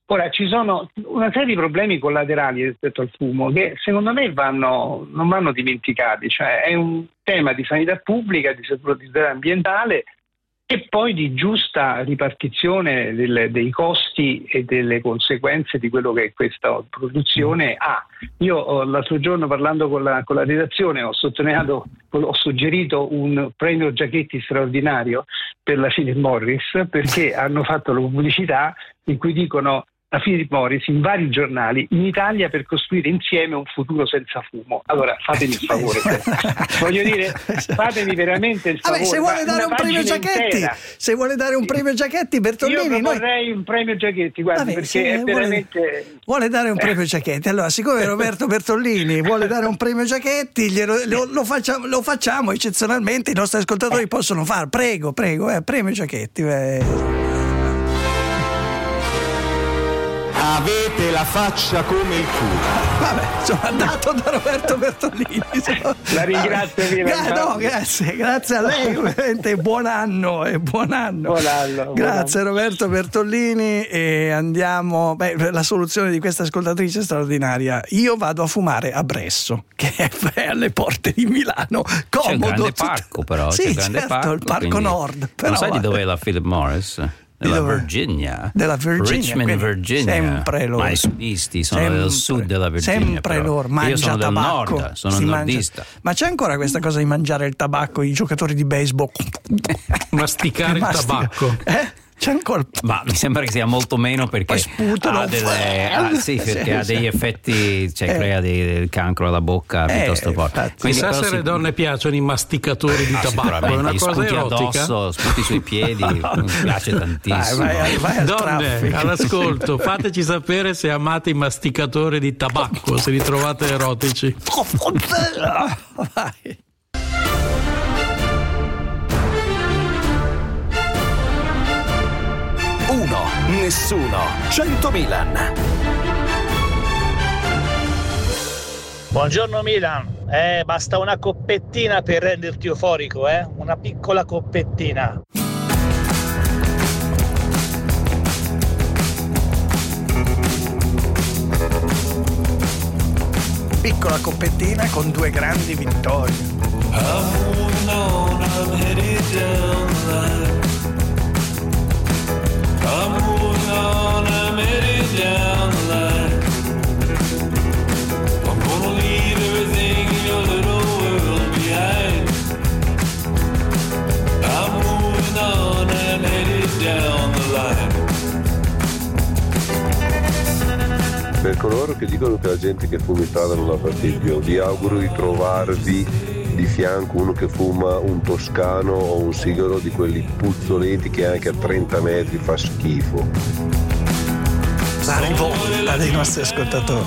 Ora, ci sono una serie di problemi collaterali rispetto al fumo che secondo me vanno, non vanno dimenticati, cioè è un tema di sanità pubblica, di salubrità ambientale e poi di giusta ripartizione del, dei costi e delle conseguenze di quello che questa produzione ha. Io l'altro giorno, parlando con la, con la redazione, ho sottolineato, ho suggerito un premio Giachetti straordinario per la Philip Morris, perché hanno fatto la pubblicità in cui dicono: la Philip Morris in vari giornali in Italia per costruire insieme un futuro senza fumo. Allora fatemi il favore, voglio dire, fatemi veramente il favore. Vabbè, se vuole dare un premio Giachetti, intera. se vuole dare un premio Giachetti, Bertolini, io vorrei noi... un premio Giachetti, guarda, Vabbè, perché è veramente vuole, vuole dare un premio Giachetti. Allora, siccome Roberto Bertolini vuole dare un premio Giachetti, glielo, lo, lo, facciamo, lo facciamo eccezionalmente, i nostri ascoltatori eh. possono fare. Prego, prego, eh, premio Giachetti. Eh. Avete la faccia come il culo. Vabbè, sono dato da Roberto Bertolini. Sono... La ringrazio, Gra- no, grazie, grazie a lei, ovviamente. Buon anno e buon anno. Buon anno. Grazie buon anno. Roberto Bertolini. E andiamo. Beh, la soluzione di questa ascoltatrice è straordinaria. Io vado a fumare a Bresso, che è alle porte di Milano. Comodo. C'è un grande parco, però. Sì, c'è un grande certo, parco, il Parco quindi... Nord. Però... Non sai di dove è la Philip Morris? Della Virginia. Della Virginia. Richmond, Virginia. Sempre loro. Ma i sudisti sono sempre, del sud della Virginia. Sempre però. loro. Mangia Io sono tabacco. del nord, sono si nordista. Mangia... Ma c'è ancora questa cosa di mangiare il tabacco, i giocatori di baseball? Masticare il tabacco. Eh? C'è ancora... Ma mi sembra che sia molto meno perché sputano, ha, delle, ah, sì, perché sì, ha degli effetti, cioè eh. crea dei, del cancro alla bocca eh, piuttosto forte. Chissà se alle donne piaciono i masticatori di ah, tabacco, è una cosa sputi erotica. Addosso, sputi sui piedi, mi piace tantissimo. Vai, vai, vai donne, all'ascolto, fateci sapere se amate i masticatori di tabacco, se li trovate erotici. Vai. Uno, nessuno, cento Milan. Buongiorno Milan, eh, basta una coppettina per renderti euforico, eh? Una piccola coppettina. Piccola coppettina con due grandi vittorie. I'm on, I'm headed down the line. I'm moving on, I'm headed down the line. I'm gonna leave everything in your little world behind. I'm moving on, I'm headed down the line. Per coloro che dicono che la gente che fuma in strada non la fa figlio, vi auguro di trovarvi di fianco uno che fuma un toscano o un sigaro di quelli puzzolenti che anche a trenta metri fa schifo. La rivolta dei nostri ascoltatori.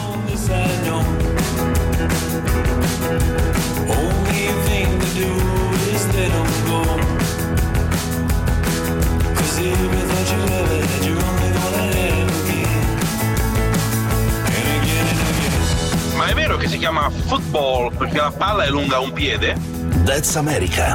Ma è vero che si chiama football perché la palla è lunga un piede? That's America.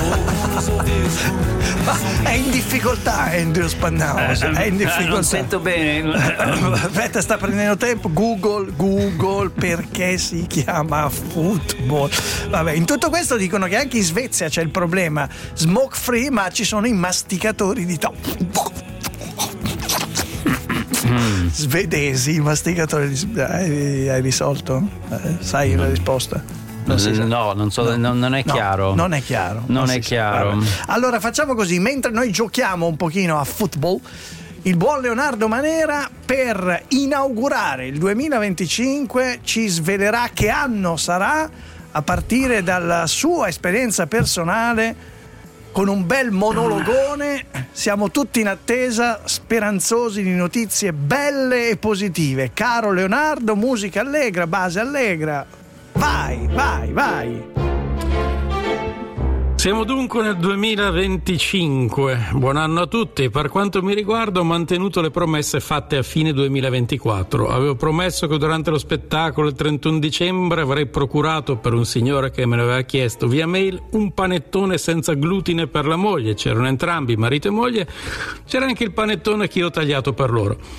È in difficoltà Andrew Spannauso, è in difficoltà. Non sento bene. Aspetta, sta prendendo tempo. Google, Google, perché si chiama football? Vabbè, in tutto questo dicono che anche in Svezia c'è il problema smoke free, ma ci sono i masticatori di top. Mm. Svedesi, i masticatori di... hai, hai risolto? Eh, sai la risposta? Non no, non, so, no. non è chiaro. No, non è chiaro. Non, non è chiaro. Allora facciamo così, mentre noi giochiamo un pochino a football, il buon Leonardo Manera per inaugurare il duemilaventicinque ci svelerà che anno sarà a partire dalla sua esperienza personale. Con un bel monologone, siamo tutti in attesa, speranzosi di notizie belle e positive. Caro Leonardo, musica allegra, base allegra. Vai, vai, vai. Siamo dunque nel duemilaventicinque. Buon anno a tutti. Per quanto mi riguarda ho mantenuto le promesse fatte a fine duemilaventiquattro. Avevo promesso che durante lo spettacolo il trentuno dicembre avrei procurato per un signore che me l'aveva chiesto via mail un panettone senza glutine per la moglie. C'erano entrambi, marito e moglie. C'era anche il panettone che io ho tagliato per loro.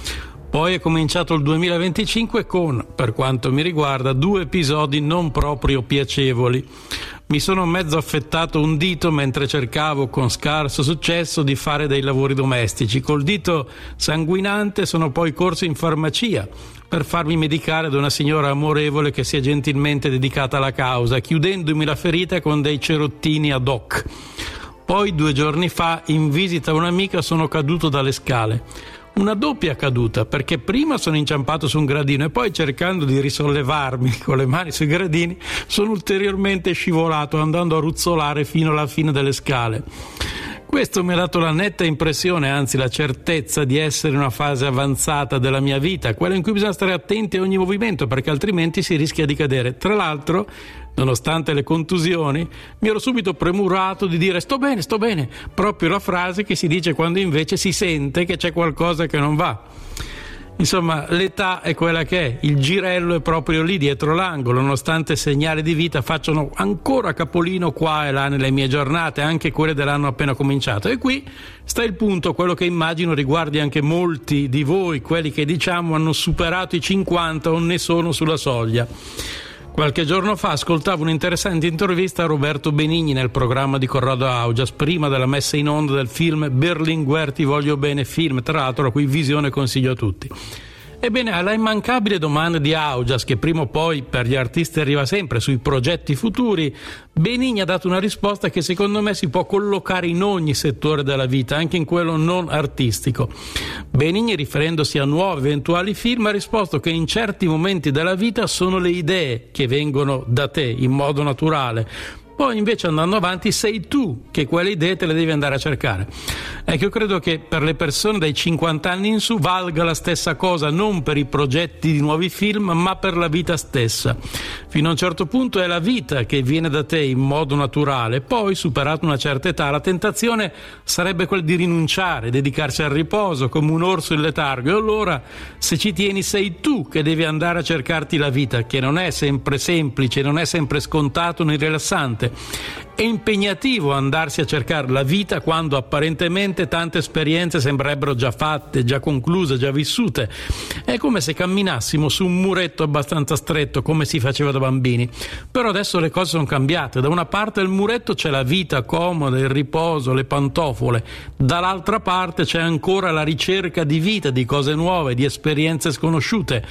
Poi è cominciato il duemilaventicinque con, per quanto mi riguarda, due episodi non proprio piacevoli. Mi sono mezzo affettato un dito mentre cercavo, con scarso successo, di fare dei lavori domestici. Col dito sanguinante sono poi corso in farmacia per farmi medicare da una signora amorevole che si è gentilmente dedicata alla causa, chiudendomi la ferita con dei cerottini ad hoc. Poi, due giorni fa, in visita a un'amica, sono caduto dalle scale. Una doppia caduta, perché prima sono inciampato su un gradino e poi, cercando di risollevarmi con le mani sui gradini, sono ulteriormente scivolato, andando a ruzzolare fino alla fine delle scale. Questo mi ha dato la netta impressione, anzi la certezza, di essere in una fase avanzata della mia vita, quella in cui bisogna stare attenti a ogni movimento, perché altrimenti si rischia di cadere. Tra l'altro, nonostante le contusioni, mi ero subito premurato di dire sto bene, sto bene, proprio la frase che si dice quando invece si sente che c'è qualcosa che non va. Insomma, l'età è quella che è, il girello è proprio lì dietro l'angolo, nonostante segnali di vita facciano ancora capolino qua e là nelle mie giornate, anche quelle dell'anno appena cominciato. E qui sta il punto, quello che immagino riguardi anche molti di voi, quelli che diciamo hanno superato i cinquanta o ne sono sulla soglia. Qualche giorno fa ascoltavo un'interessante intervista a Roberto Benigni nel programma di Corrado Augias, prima della messa in onda del film Berlinguer Ti voglio bene, film tra l'altro la cui visione consiglio a tutti. Ebbene, alla immancabile domanda di Augias, che prima o poi per gli artisti arriva sempre, sui progetti futuri, Benigni ha dato una risposta che secondo me si può collocare in ogni settore della vita, anche in quello non artistico. Benigni, riferendosi a nuovi eventuali film, ha risposto che in certi momenti della vita sono le idee che vengono da te in modo naturale. Poi invece, andando avanti, sei tu che quelle idee te le devi andare a cercare. Ecco, io credo che per le persone dai cinquanta anni in su valga la stessa cosa, non per i progetti di nuovi film, ma per la vita stessa. Fino a un certo punto è la vita che viene da te in modo naturale, poi, superata una certa età, la tentazione sarebbe quella di rinunciare, dedicarsi al riposo come un orso in letargo. E allora, se ci tieni, sei tu che devi andare a cercarti la vita, che non è sempre semplice, non è sempre scontato né rilassante. È impegnativo andarsi a cercare la vita quando apparentemente tante esperienze sembrerebbero già fatte, già concluse, già vissute. È come se camminassimo su un muretto abbastanza stretto, come si faceva da bambini. Però adesso le cose sono cambiate. Da una parte del muretto c'è la vita comoda, il riposo, le pantofole. Dall'altra parte c'è ancora la ricerca di vita, di cose nuove, di esperienze sconosciute.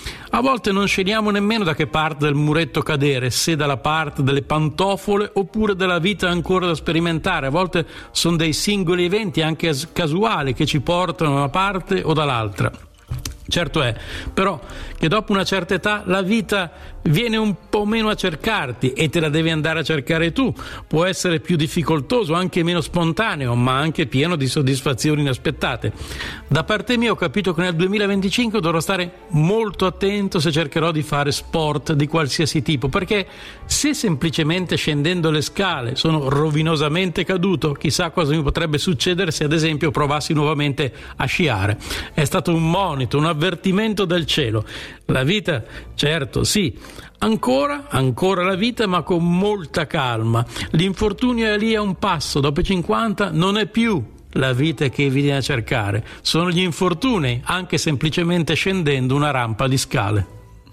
A volte non scegliamo nemmeno da che parte del muretto cadere, se dalla parte delle pantofole oppure della vita ancora da sperimentare. A volte sono dei singoli eventi anche casuali che ci portano da una parte o dall'altra. Certo è, però, che dopo una certa età la vita viene un po' meno a cercarti e te la devi andare a cercare tu. Può essere più difficoltoso, anche meno spontaneo, ma anche pieno di soddisfazioni inaspettate. Da parte mia ho capito che nel duemilaventicinque dovrò stare molto attento se cercherò di fare sport di qualsiasi tipo, perché se semplicemente scendendo le scale sono rovinosamente caduto, chissà cosa mi potrebbe succedere se ad esempio provassi nuovamente a sciare. È stato un monito, un avvertimento del cielo. La vita, certo, sì, ancora, ancora la vita, ma con molta calma. L'infortunio è lì a un passo, dopo i cinquanta non è più la vita che vieni a cercare, sono gli infortuni, anche semplicemente scendendo una rampa di scale.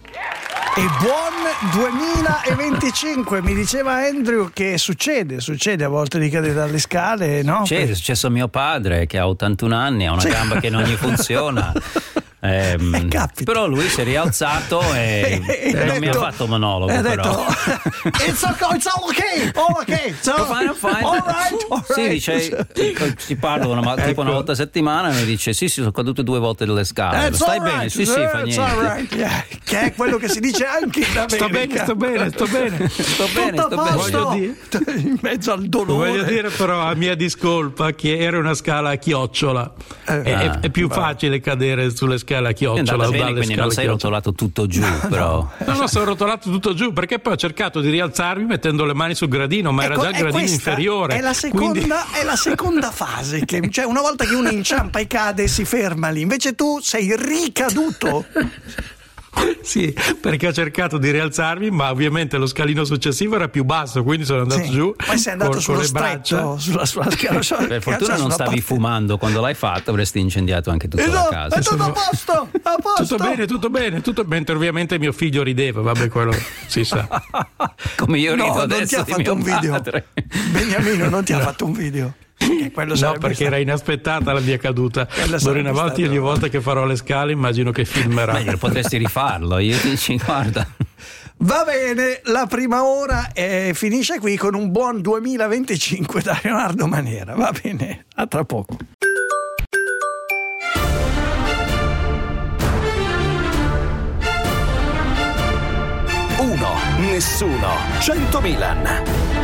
E buon duemilaventicinque, mi diceva Andrew che succede, succede a volte di cadere dalle scale, no? C'è, è successo a mio padre che ha ottantuno anni, ha una sì. gamba che non gli funziona. Eh, però lui si è rialzato e, e non detto, mi ha fatto monologo, ha però detto, it's, okay, it's all okay, all okay, so, fine, fine. all right, all right. Sì, dice, ci parlo una, tipo ecco. una volta a settimana e mi dice sì sì sono cadute due volte dalle scale. It's stai right, bene? Sì sì fa niente. Right. Yeah. Che è quello che si dice anche in America. Sto bene, sto bene, sto bene, sto bene, sto bene. Voglio dire, in mezzo al dolore. Voglio dire però a mia discolpa che era una scala a chiocciola. Eh, è, ah, è più facile cadere sulle scale a chiocciola. Bene, quindi non sei rotolato tutto giù, no, però no no sono rotolato tutto giù perché poi ho cercato di rialzarmi mettendo le mani sul gradino, ma ecco, era già il gradino inferiore. È la seconda, quindi... è la seconda fase che, cioè una volta che uno inciampa e cade si ferma lì, invece tu sei ricaduto. Sì, perché ho cercato di rialzarmi, ma ovviamente lo scalino successivo era più basso, quindi sono andato Sì. giù. Poi sei andato con, sullo con le stretto, braccia. sulla, sulla scala. Per fortuna non stavi parte... fumando, quando l'hai fatto avresti incendiato anche tutta Eh la no, casa. è tutto a posto, a posto. Tutto bene, tutto bene, tutto mentre ovviamente mio figlio rideva, vabbè, quello si sa. Come io rido No, non adesso ti ha di fatto mio un video. padre. Beniamino non ti ha fatto un video. Perché quello No, sarebbe perché stato- era inaspettata la mia caduta. Quello D'ora in sarebbe avanti stato- ogni volta che farò le scale immagino che filmerà. Meglio, potresti rifarlo, io ti dici guarda. Va bene, la prima ora eh, finisce qui con un buon duemilaventicinque da Leonardo Manera. Va bene, a tra poco. Uno, nessuno, cento Milan.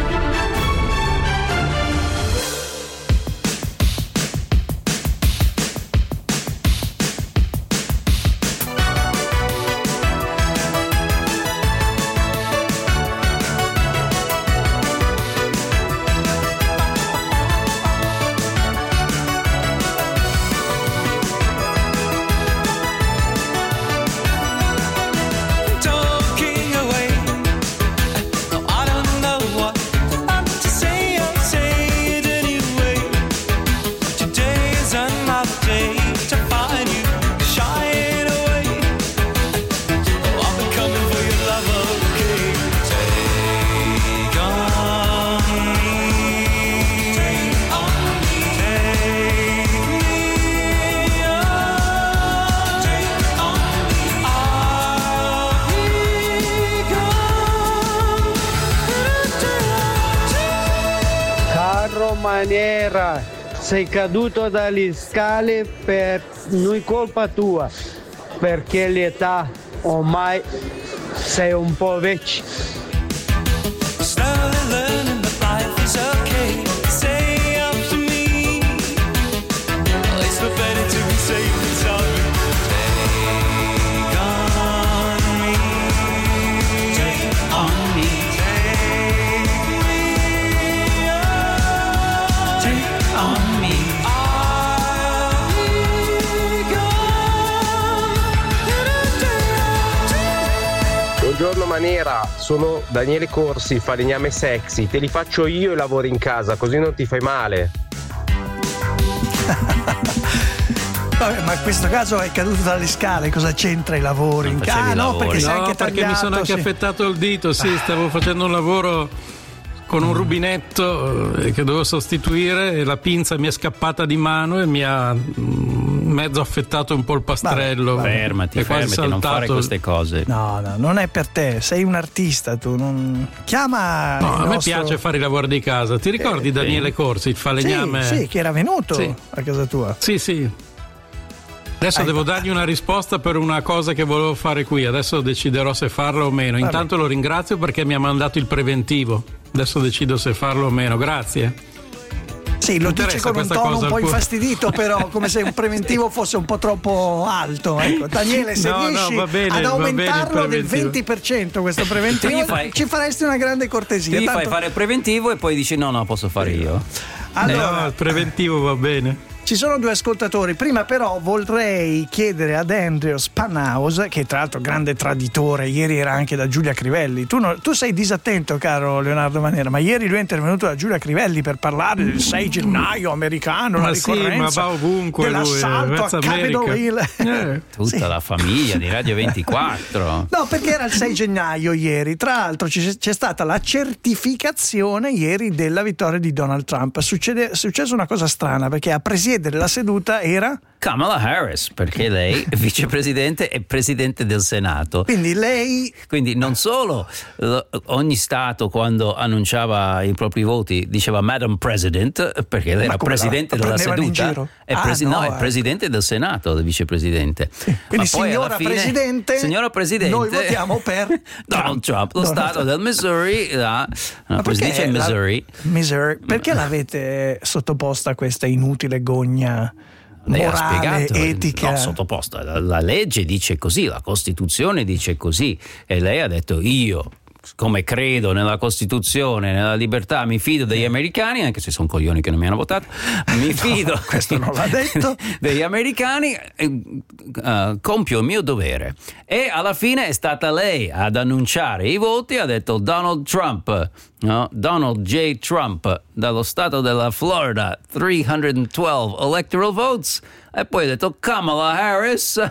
Talking away, I don't know what I'm to say. I'll say it anyway. Today is another day to find you shying away. Oh, I'll be coming for your love, okay? Take on me, take on me, take me on, take on me. Caro Manera, sei caduto dalle scale per non colpa tua, perché l'età ormai sei un po' vecchio. Slowly learning that life is okay. Say up to me, it's not better to be safe than sorry. Take on me, take on me, take me on, take on me. I'll be gone. Buongiorno Manera, sono Daniele Corsi, falegname sexy, te li faccio io e lavori in casa, così non ti fai male. Vabbè, ma in questo caso è caduto dalle scale, cosa c'entra i lavori in facevi casa? i No, lavori. perché sei No, anche perché tagliato. mi sono anche sì. affettato il dito, sì, stavo facendo un lavoro con un rubinetto eh, che dovevo sostituire e la pinza mi è scappata di mano e mi ha mm, mezzo affettato un po' il pastrello. Fermati, È quasi fermati, non fare saltato. queste cose. No, no, non è per te, sei un artista tu, non... chiama No, il a me nostro- piace fare i lavori di casa. Ti ricordi Eh, Daniele Corsi, il falegname? Sì, sì, che era venuto Sì. a casa tua. Sì, sì. Adesso Hai devo fatto- dargli una risposta per una cosa che volevo fare qui. Adesso deciderò se farlo o meno. Vabbè. Intanto lo ringrazio perché mi ha mandato il preventivo. Adesso decido se farlo o meno. Grazie. Sì, lo Interessa dice con un questa tono cosa un po' al cuore. infastidito, però come se un preventivo fosse un po' troppo alto. Ecco. Daniele, se No, no, riesci va bene, ad va bene il aumentarlo del preventivo. venti per cento questo Tu preventivo, gli fai- ci faresti una grande cortesia. Ti fai Tanto- fare il preventivo e poi dici no, no, posso fare io. Allora, No, il preventivo va bene. ci sono due ascoltatori. Prima però vorrei chiedere ad Andrew Spanhaus, che tra l'altro grande traditore, ieri era anche da Giulia Crivelli. Tu, no- tu sei disattento, caro Leonardo Manera, ma ieri lui è intervenuto da Giulia Crivelli per parlare del sei gennaio americano, Ma la sì, ricorrenza ma va ovunque dell'assalto lui, eh, a Mezza Capitol America. Hill. Eh. Tutta Sì. la famiglia di Radio ventiquattro. No, perché era il sei gennaio ieri. Tra l'altro ci- c'è stata la certificazione ieri della vittoria di Donald Trump. Succede, è successa una cosa strana, perché a presiedere la seduta era... Kamala Harris, perché lei è vicepresidente e presidente del Senato. Quindi lei... Quindi non solo eh, ogni Stato quando annunciava i propri voti diceva Madam President, perché lei Ma era come la- presidente la della prendevano in seduta, giro? è, Ah, presi- no, no, è ecco. presidente del Senato, il vicepresidente. Quindi Ma poi alla signora fine- Presidente, signora Presidente, noi votiamo per Donald Trump, lo Donald Stato Trump. del Missouri, la, no, Ma poi si perché dice la- Missouri. Missouri. Perché l'avete sottoposta a questa inutile gogna Lei ha morale, spiegato, etica? no, sottoposta. La, la legge dice così, la Costituzione dice così, e lei ha detto io, come credo nella Costituzione, nella libertà, mi fido degli americani, anche se sono coglioni che non mi hanno votato, mi fido no, questo non l'ha detto. degli americani, uh, compio il mio dovere. E alla fine è stata lei ad annunciare i voti, ha detto Donald Trump, no? Donald J. Trump dallo stato della Florida, trecentododici electoral votes, e poi ha detto Kamala Harris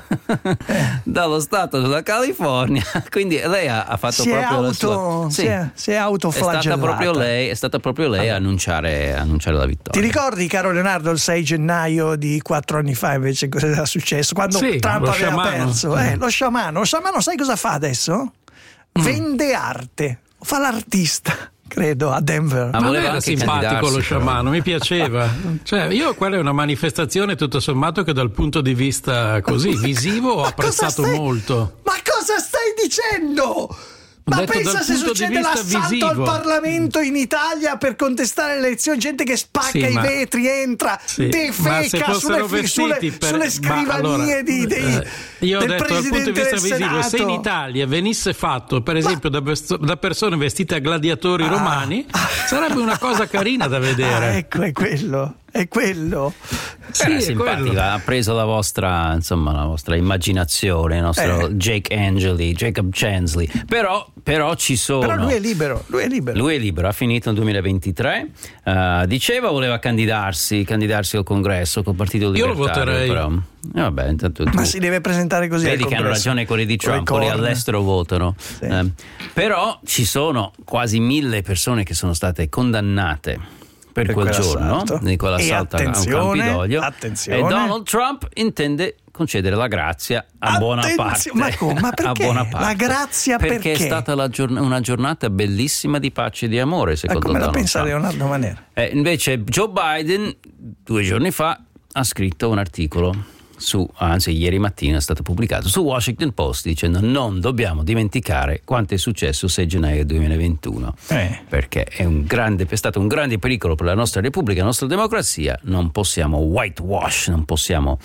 dallo stato della California. Quindi lei ha, ha fatto si proprio auto, la sua si è, si è autoflagellata. È stata proprio lei, è stata proprio lei a annunciare, annunciare la vittoria. Ti ricordi, caro Leonardo, il sei gennaio di quattro anni fa invece cosa era successo? Quando sì, Trump aveva sciamano. perso. Eh, lo sciamano. Lo sciamano sai cosa fa adesso? Mm. Vende arte. Fa l'artista. Credo a Denver. Ma voleva era simpatico lo sciamano, mi piaceva. Cioè, io quella è una manifestazione tutto sommato che dal punto di vista così visivo ho apprezzato stai, molto. Ma cosa stai dicendo? Ma pensa se succede l'assalto visivo. al Parlamento in Italia per contestare le elezioni, gente che spacca sì, i ma, vetri, entra, sì, defeca sulle, sulle, per, sulle scrivanie allora, di, dei, eh, io ho del detto dal punto di vista visivo, Senato. se in Italia venisse fatto per esempio da, da persone vestite a gladiatori ah, romani, ah, sarebbe una cosa carina da vedere. Ah, ecco, è quello. È quello. Sì, è simpatica, ha preso la vostra, insomma, la vostra immaginazione, il nostro eh. Jake Angeli, Jacob Chansley. Però, però ci sono. Però lui è libero, lui è libero. Lui è libero, ha finito nel duemilaventitré. Uh, diceva voleva candidarsi, candidarsi al congresso col Partito Libertario. Io lo voterei. Però, eh, vabbè, intanto tu, ma si deve presentare così. Vedi che hanno ragione quelli di Trump, quelli all'estero votano. Sì. Eh, però ci sono quasi mille persone che sono state condannate per, per quel giorno di quell'assalto a un Campidoglio, attenzione. E Donald Trump intende concedere la grazia a buona parte. Ma come? Ma perché? A buona parte. La grazia perché? Perché è stata la giorn- una giornata bellissima di pace e di amore, secondo come Donald la pensa Trump. Leonardo Manera? Eh, invece Joe Biden due giorni fa ha scritto un articolo su, anzi ieri mattina è stato pubblicato su Washington Post dicendo non dobbiamo dimenticare quanto è successo il sei gennaio duemilaventuno, eh. perché è, un grande, è stato un grande pericolo per la nostra Repubblica, la nostra democrazia. Non possiamo whitewash, non possiamo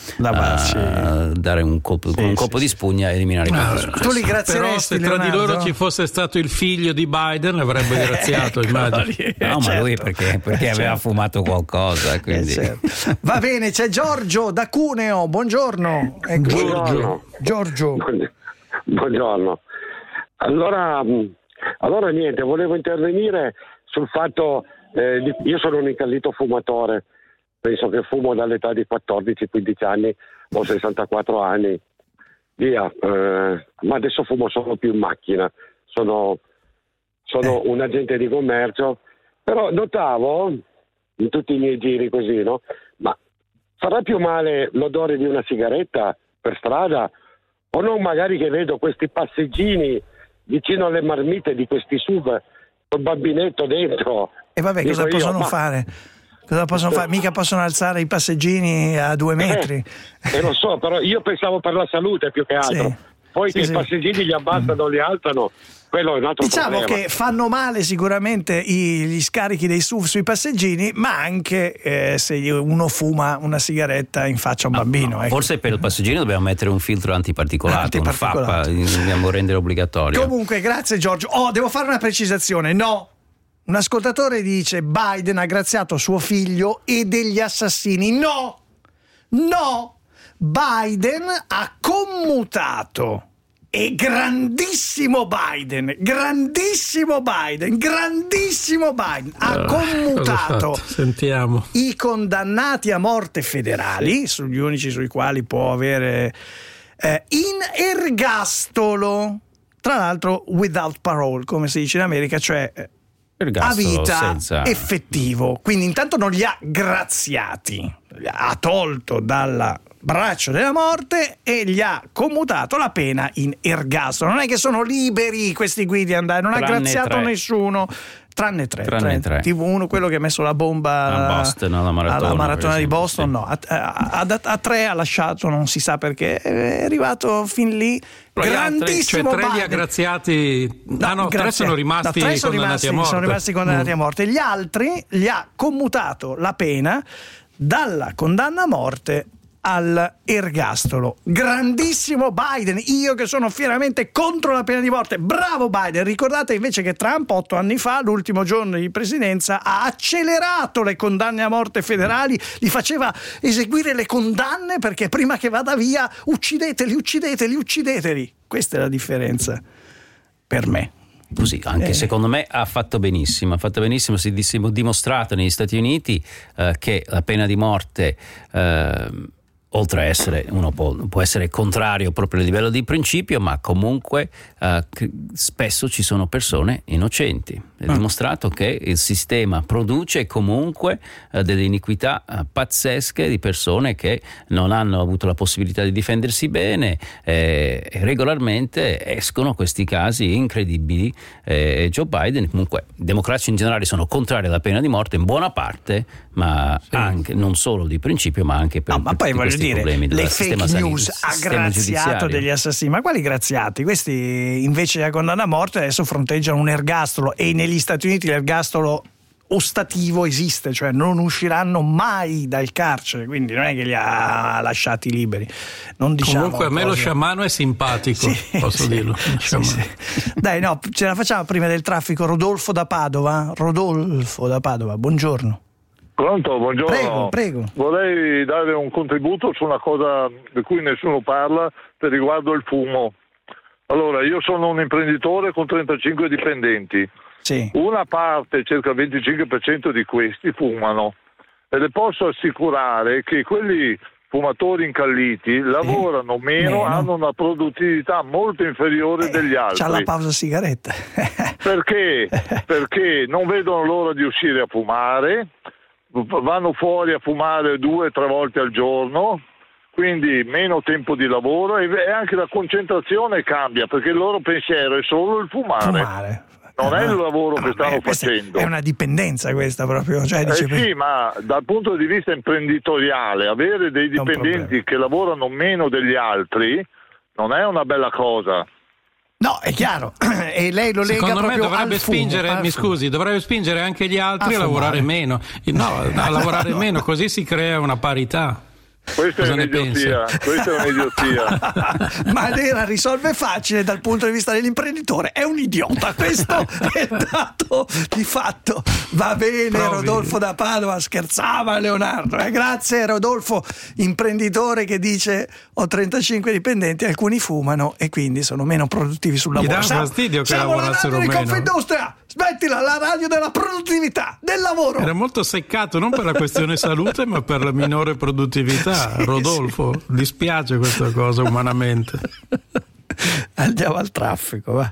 uh, dare un colpo, sì, con un colpo sì, di spugna e eliminare quanto è successo. Tu li grazieresti, però se tra Leonardo? di loro ci fosse stato il figlio di Biden avrebbe graziato, ecco, immagino. No, ma certo. lui perché, perché certo. aveva fumato qualcosa, quindi. Eh, certo. Va bene, c'è Giorgio da Cuneo. Buongiorno. Ecco. Giorgio. Giorgio. Buongiorno. Allora, allora niente, volevo intervenire sul fatto, eh, di, io sono un incallito fumatore, penso che fumo dall'età di quattordici quindici anni, ho sessantaquattro anni, via, eh, ma adesso fumo solo più in macchina, sono, sono eh. un agente di commercio, però notavo in tutti i miei giri così, no? Ma farà più male l'odore di una sigaretta per strada o non, magari che vedo questi passeggini vicino alle marmite di questi sub col bambinetto dentro. E vabbè, Dico cosa io, possono ma... fare? Cosa possono fare? Mica possono alzare i passeggini a due metri. Eh, eh, lo so, però io pensavo per la salute più che altro. Sì. Poi sì, che sì. i passeggini li abbassano, li alzano, quello è un altro diciamo problema. Che fanno male sicuramente i, gli scarichi dei S U V sui passeggini, ma anche eh, se uno fuma una sigaretta in faccia a un bambino. No, ecco. Forse per il passeggino dobbiamo mettere un filtro antiparticolato, antiparticolato. Un F A P, dobbiamo rendere obbligatorio. Comunque, grazie Giorgio. Oh, devo fare una precisazione. No, un ascoltatore dice Biden ha graziato suo figlio e degli assassini. No, no. Biden ha commutato, e grandissimo Biden, grandissimo Biden, grandissimo Biden ha uh, commutato Sentiamo. i condannati a morte federali, sì, sugli unici sui quali può avere eh, in ergastolo, tra l'altro without parole, come si dice in America, cioè a vita senza... effettivo. Quindi intanto non li ha graziati, li ha tolto dal braccio della morte e gli ha commutato la pena in ergastolo. Non è che sono liberi questi qui di andare, non tranne ha graziato tre. nessuno. Tranne tre, tranne tre. Tipo uno, quello che ha messo la bomba a Boston, alla maratona, alla maratona di esempio, Boston, sì. no, a, a, a, a tre ha lasciato, non si sa perché, è arrivato fin lì. Però Grandissimo altri, cioè tre Biden. li ha graziati, no, ah no, tre sono rimasti no, tre sono condannati rimasti, a morte. sono rimasti condannati mm. a morte. Gli altri gli ha commutato la pena dalla condanna a morte all'ergastolo. Grandissimo Biden, io che sono fieramente contro la pena di morte. Bravo Biden. Ricordate invece che Trump otto anni fa, l'ultimo giorno di presidenza, ha accelerato le condanne a morte federali, li faceva eseguire le condanne perché prima che vada via uccideteli, uccideteli, uccideteli. Questa è la differenza per me. Così, anche Eh. secondo me ha fatto benissimo, ha fatto benissimo, si è dimostrato negli Stati Uniti eh, che la pena di morte, eh, oltre a essere, uno può, può essere contrario proprio a livello di principio, ma comunque eh, spesso ci sono persone innocenti. È dimostrato che il sistema produce comunque eh, delle iniquità eh, pazzesche di persone che non hanno avuto la possibilità di difendersi bene, eh, e regolarmente escono questi casi incredibili. Eh, Joe Biden, comunque, i democratici in generale sono contrari alla pena di morte in buona parte, ma sì. anche non solo di principio, ma anche per, no, ma per poi tutti voglio dire, problemi le del fake sistema sanitario, news sistema aggraziato giudiziario. degli assassini, ma quali graziati? Questi invece della condanna a morte adesso fronteggiano un ergastolo, e negli Stati Uniti l'ergastolo ostativo esiste, cioè non usciranno mai dal carcere, quindi non è che li ha lasciati liberi. Non diciamo Comunque a me cose. lo sciamano è simpatico, Sì, posso sì, dirlo. sì, sì. Dai, no, ce la facciamo prima del traffico. Rodolfo da Padova. Rodolfo da Padova, buongiorno. Pronto, buongiorno. Prego, prego. Vorrei dare un contributo su una cosa di cui nessuno parla, per riguardo il fumo. Allora, io sono un imprenditore con trentacinque dipendenti. Sì. Una parte, circa il venticinque per cento di questi, fumano. E le posso assicurare che quelli fumatori incalliti lavorano meno, meno. hanno una produttività molto inferiore degli altri. C'ha la pausa sigaretta. Perché? Perché non vedono l'ora di uscire a fumare, vanno fuori a fumare due o tre volte al giorno, quindi meno tempo di lavoro, e anche la concentrazione cambia, perché il loro pensiero è solo il fumare. Fumare. Non ah, è il lavoro che stanno questa facendo. È una dipendenza questa proprio. Cioè, dice, eh sì, ma dal punto di vista imprenditoriale, avere dei dipendenti che lavorano meno degli altri non è una bella cosa. No, è chiaro. E lei lo lega Secondo me proprio dovrebbe al fumo, spingere, al mi fumo. scusi, dovrebbe spingere anche gli altri A a, lavorare fumare. meno. No, a lavorare no. meno, così si crea una parità. Questa Cosa è ne un'idiotia, pensa? questa è un'idiotia. Manera risolve facile dal punto di vista dell'imprenditore, è un idiota, questo è il dato di fatto. Va bene. Provi. Rodolfo da Padova, scherzava Leonardo, eh, grazie Rodolfo, imprenditore che dice ho trentacinque dipendenti, alcuni fumano e quindi sono meno produttivi sul lavoro. Gli dà Siamo- fastidio che siamo la lavorassero radio di meno. Confindustria, smettila, la radio della produttività, del lavoro. Era molto seccato, non per la questione salute, ma per la minore produttività. Rodolfo, dispiace questa cosa umanamente. Andiamo al traffico, va.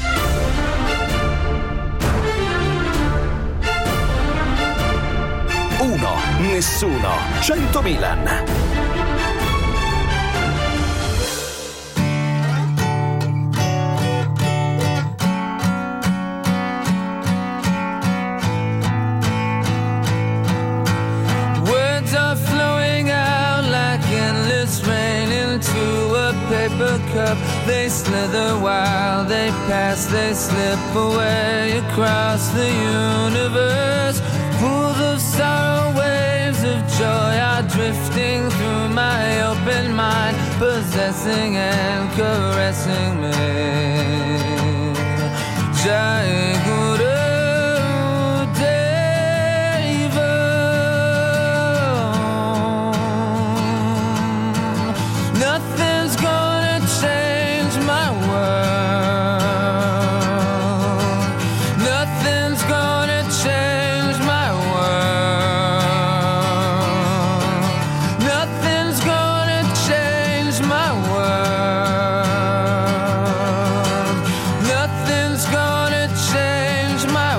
Uno, nessuno, cento Milan. Words are flowing out like endless rain into a paper cup. They slither while they pass, they slip away across the universe. Pools of sorrow, waves of joy are drifting through my open mind, possessing and caressing me. Jai Guru Nothing's gonna change my world. Nothing's gonna change my world. Nothing's gonna change my world. Nothing's gonna change my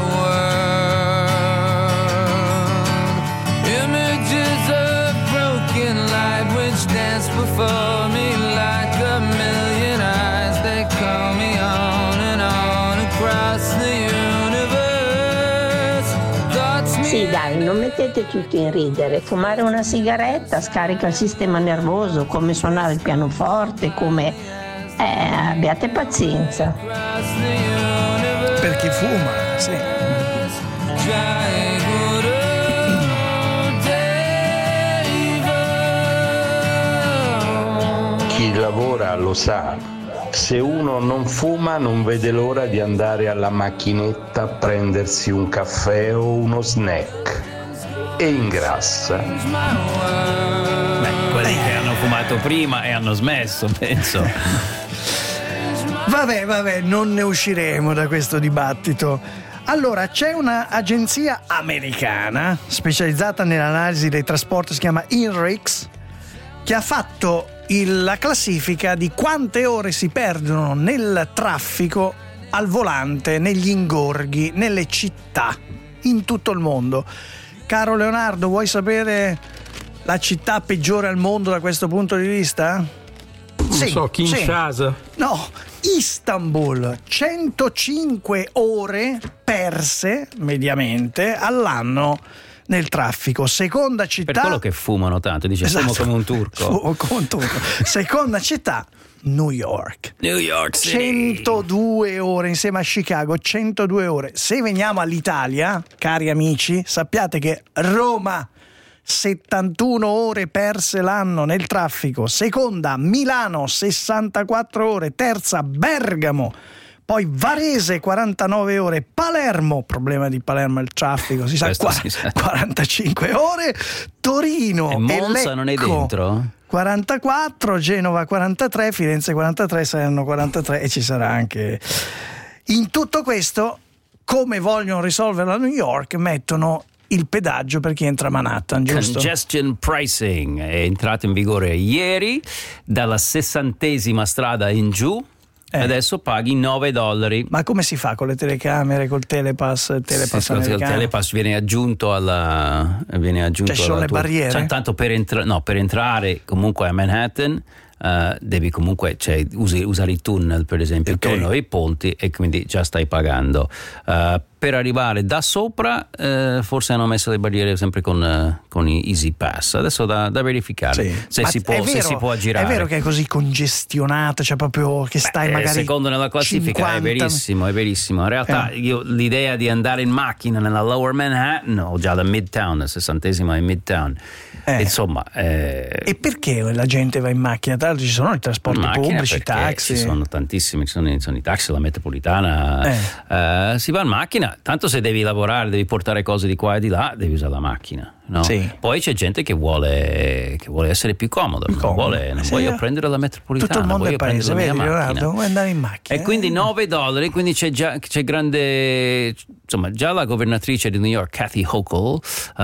world. Images of broken light which dance before me like a million eyes. They call me on and on across the universe. Thoughts me. Sì, dai, non mettete tutti in ridere. Fumare una sigaretta scarica il sistema nervoso, come suonare il pianoforte, come... Eh, abbiate pazienza. Per chi fuma, sì. Jai Guru Deva. chi lavora lo sa, se uno non fuma non vede l'ora di andare alla macchinetta a prendersi un caffè o uno snack e ingrassa. Beh, quelli che hanno fumato prima e hanno smesso, penso. Vabbè, vabbè, non ne usciremo da questo dibattito. Allora, c'è un'agenzia americana specializzata nell'analisi dei trasporti, si chiama INRIX, che ha fatto il, la classifica di quante ore si perdono nel traffico al volante, negli ingorghi, nelle città, in tutto il mondo. Caro Leonardo, vuoi sapere la città peggiore al mondo da questo punto di vista? Non sì, so, Kinshasa. Sì. No, Istanbul, centocinque ore perse mediamente all'anno nel traffico. Seconda città. Per quello che fumano tanto, dice, esatto, fumo come un turco. Fumo come un turco. Seconda città, New York. New York City. centodue ore insieme a Chicago, centodue ore. Se veniamo all'Italia, cari amici, sappiate che Roma, settantuno ore perse l'anno nel traffico. Seconda, Milano, sessantaquattro ore. Terza, Bergamo. Poi Varese, quarantanove ore. Palermo, problema di Palermo il traffico, si sa, qua, si sa. quarantacinque ore. Torino e Monza e non è dentro? quarantaquattro, Genova quarantatré, Firenze quarantatré, Salerno quarantatré e ci sarà anche. In tutto questo, come vogliono risolverla a New York, mettono il pedaggio per chi entra a Manhattan, giusto? Congestion pricing è entrato in vigore ieri, dalla sessantesima strada in giù. Eh. Adesso paghi nove dollari. Ma come si fa con le telecamere, col telepass? Il telepass, sì, il telepass viene aggiunto alla. Viene aggiunto cioè, ci sono le tua, barriere? Cioè, tanto per, entra, no, per entrare comunque a Manhattan. Uh, devi comunque, cioè, usi, usare i tunnel, per esempio, okay. Tunnel i ponti, e quindi già stai pagando. Uh, per arrivare da sopra, uh, forse hanno messo le barriere sempre con, uh, con i Easy Pass. Adesso da, da verificare sì. se, si può, vero, se si può aggirare. È vero che è così congestionato, cioè proprio che stai Beh, magari. Secondo nella classifica cinquanta è verissimo, è verissimo. In realtà, eh. io l'idea di andare in macchina nella Lower Manhattan, o già da Midtown, la sessantesima in Midtown. Eh. Insomma, eh... e perché la gente va in macchina? Tra l'altro ci sono i trasporti pubblici, i taxi. Ci sono tantissimi, ci sono, ci sono i taxi, la metropolitana. Eh. Eh, si va in macchina, tanto se devi lavorare, devi portare cose di qua e di là, devi usare la macchina. No? Sì. Poi c'è gente che vuole, che vuole essere più comoda, non, comodo. vuole, non sì. voglio prendere la metropolitana, tutto il mondo voglio è paese, prendere la mia vedi, macchina. Vuoi andare in macchina. E quindi nove dollari, quindi c'è già c'è grande, insomma, già la governatrice di New York, Kathy Hochul, uh,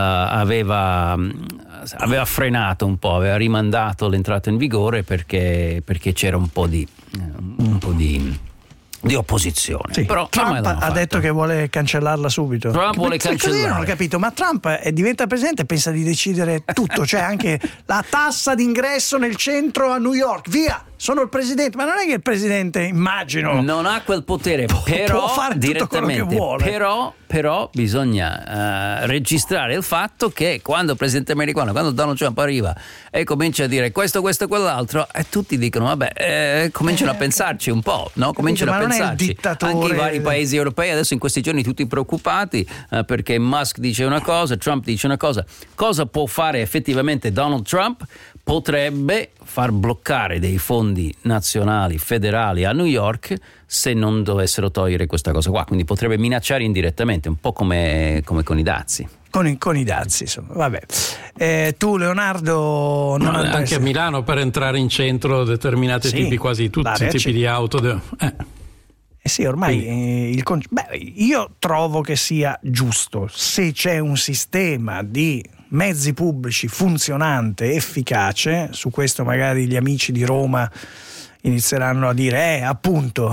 aveva, aveva frenato un po', aveva rimandato l'entrata in vigore perché, perché c'era un po' di un po' di di opposizione. Sì. Però Trump ha fatto. detto che vuole cancellarla subito. Trump vuole cancellare. Io non ho capito, ma Trump è, diventa presidente e pensa di decidere tutto, cioè anche la tassa d'ingresso nel centro a New York, via, sono il presidente, ma non è che il presidente, immagino, non ha quel potere, può, però può fare direttamente, tutto quello che vuole. Però, però bisogna uh, registrare il fatto che quando il presidente americano, quando Donald Trump arriva e comincia a dire questo, questo e quell'altro, e tutti dicono vabbè, eh, cominciano a pensarci un po', no? Cominciano a pensarci. Anche i vari paesi europei adesso in questi giorni tutti preoccupati uh, perché Musk dice una cosa, Trump dice una cosa. Cosa può fare effettivamente Donald Trump? Potrebbe far bloccare dei fondi nazionali, federali a New York se non dovessero togliere questa cosa qua, quindi potrebbe minacciare indirettamente, un po' come, come con i dazi. Con i, con i dazi, insomma, vabbè. Eh, tu, Leonardo, non no, anche a Milano per entrare in centro determinati sì, tipi, quasi tutti i tipi di auto. De... Eh. Eh sì, ormai eh, il con... Beh, io trovo che sia giusto, se c'è un sistema di mezzi pubblici funzionante, efficace, su questo magari gli amici di Roma inizieranno a dire eh appunto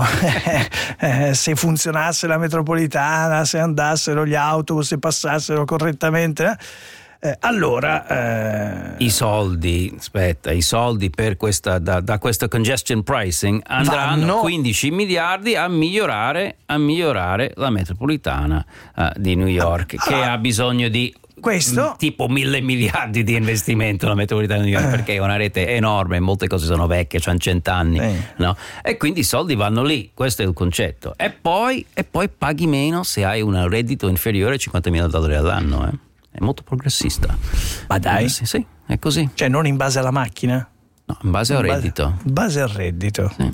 eh, se funzionasse la metropolitana, se andassero gli autobus, se passassero correttamente eh, allora eh... i soldi aspetta i soldi per questa da, da questo congestion pricing andranno Vanno. quindici miliardi a migliorare a migliorare la metropolitana uh, di New York ah, che ah. ha bisogno di questo tipo mille miliardi di investimento la metropolitana di New York, eh. perché è una rete enorme, molte cose sono vecchie, c'hanno cent'anni, eh. no? E quindi i soldi vanno lì, questo è il concetto. E poi, e poi paghi meno se hai un reddito inferiore a cinquantamila dollari all'anno, eh? È molto progressista. Ma dai? Eh, sì, sì, è così. Cioè non in base alla macchina? No, in base al reddito. In base al reddito. Sì.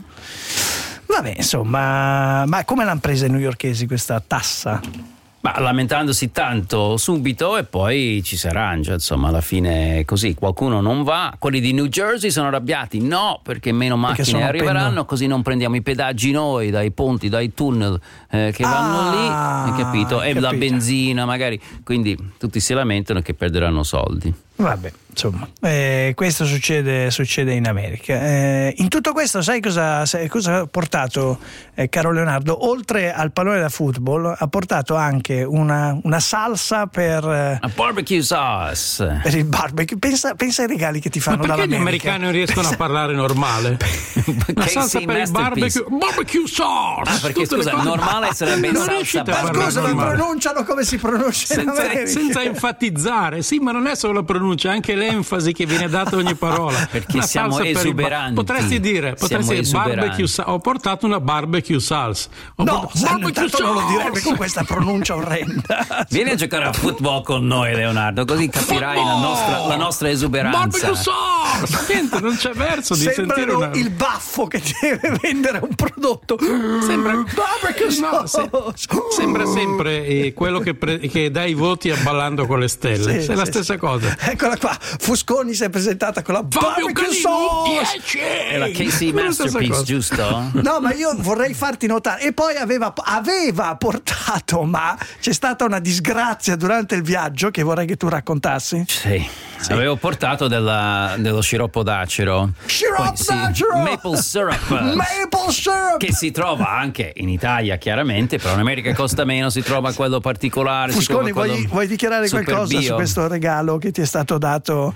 Vabbè, insomma, ma come l'hanno presa i newyorkesi questa tassa? Ma lamentandosi tanto subito e poi ci si arrangia, insomma, alla fine è così. Qualcuno non va, quelli di New Jersey sono arrabbiati, no, perché meno macchine sono arriveranno, penno- così non prendiamo i pedaggi noi dai ponti, dai tunnel eh, che vanno Ah, lì, hai capito? E la capito. benzina magari, quindi tutti si lamentano che perderanno soldi. Vabbè, insomma, eh, questo succede, succede in America. Eh, in tutto questo, sai cosa, sai cosa ha portato, eh, caro Leonardo? Oltre al pallone da football, ha portato anche una, una salsa per, eh, A barbecue sauce. per il barbecue. Pensa, pensa ai regali che ti Ma fanno perché gli dall'America. americani non riescono Pensa- a parlare normale? La salsa Casey per il Masterpiece. barbecue, barbecue sauce. Ah, perché Tutte le scusa, cose- normale sarebbe non salsa riuscite a barbecue. parlare Scusa, ma normale. pronunciano come si pronuncia in Senza, America. senza enfatizzare, sì, ma non è solo la pronuncia, anche l'enfasi che viene data a ogni parola. Perché Una siamo salsa per il bar- esuberanti. Potresti dire, potresti Siamo dire esuberanti. barbecue sa- ho portato una barbecue salsa. Ho No, portato- sanno, barbecue intanto non lo sauce! direbbe con questa pronuncia orrenda. Vieni a giocare a football con noi, Leonardo, così capirai la nostra, la nostra esuberanza. Barbecue sauce! Niente, non c'è verso di sentire Sembrano una... il baffo che deve vendere un prodotto. Sembra, barbecue no, se- sauce. sembra sempre eh, quello che, pre- che dà i voti a Ballando con le stelle. Sì, è la sì, stessa sì. cosa. Eccola qua, Fusconi si è presentata con la Fabio barbecue Canino, sauce. dieci! È la Casey È la stessa Masterpiece, cosa. giusto? No, ma io vorrei farti notare. E poi aveva, aveva portato, ma c'è stata una disgrazia durante il viaggio che vorrei che tu raccontassi. Sì. Avevo portato della- dello sciroppo d'acero. Sciroppo Poi sì, d'acero! Maple syrup. Maple syrup! Che si trova anche in Italia, chiaramente, però in America costa meno, si trova quello particolare. si Fusconi, trova quello vuoi, vuoi dichiarare super qualcosa bio. su questo regalo che ti è stato dato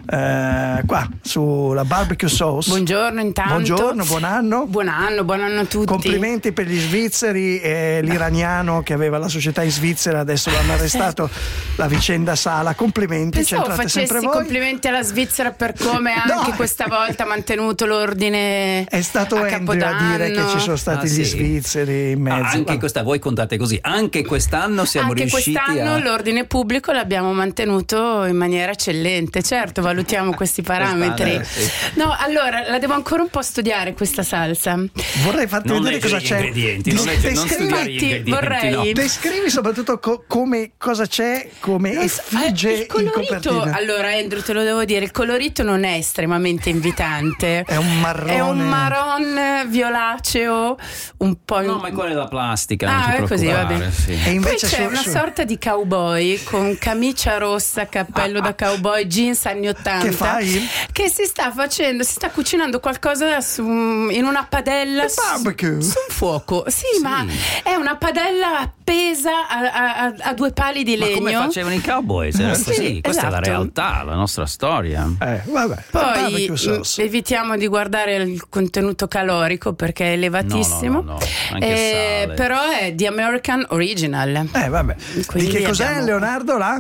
eh, qua sulla barbecue sauce? Buongiorno intanto. Buongiorno, buon anno. Buon anno, buon anno a tutti. Complimenti per gli svizzeri e l'iraniano che aveva la società in Svizzera, adesso l'hanno arrestato, la vicenda Sala. Complimenti, Pensavo c'entrate facessi sempre voi. complimenti alla Svizzera per come No. anche questa volta ha mantenuto l'ordine È stato a Andrew a Capodanno. dire che ci sono stati Ah, gli sì. svizzeri in Ah, mezzo. anche Vabbè. questa, voi contate così, anche quest'anno siamo Anche riusciti quest'anno a... l'ordine pubblico l'abbiamo mantenuto in maniera eccellente. Certo, valutiamo questi parametri. Quest'anno, sì. No, allora la devo ancora un po' studiare questa salsa. Vorrei farti Non vedere leggere cosa gli c'è. ingredienti, Dis- non leggere- non descrivi- studiare gli ingredienti, vorrei- no. Descrivi soprattutto co- come cosa c'è, come effigie il in colorito, copertina. allora Andrew te lo devo dire, il colorito non è estremamente invitante. È un marrone. È un marron violaceo, un po'. No, ma quella è la plastica, non Ah, ti è così, va preoccupare, bene. sì. E invece Poi c'è su- una su- sorta di cowboy con camicia rossa, cappello da cowboy, jeans anni ottanta. Che fai? Che si sta facendo, si sta cucinando qualcosa su, in una padella Il barbecue. su, su un fuoco. Sì, ma è una padella appesa a, a- a- a due pali di Ma legno. come facevano i cowboys? Era Sì, così. Questa è la esatto. realtà, la nostra storia. Eh, vabbè. Poi Barbecue sauce. mh, evitiamo di guardare il contenuto calorico perché è elevatissimo. No, no, no, no, anche Eh, sale. però è The American Original. Eh, vabbè. Di Quindi che cos'è, abbiamo- Leonardo, là?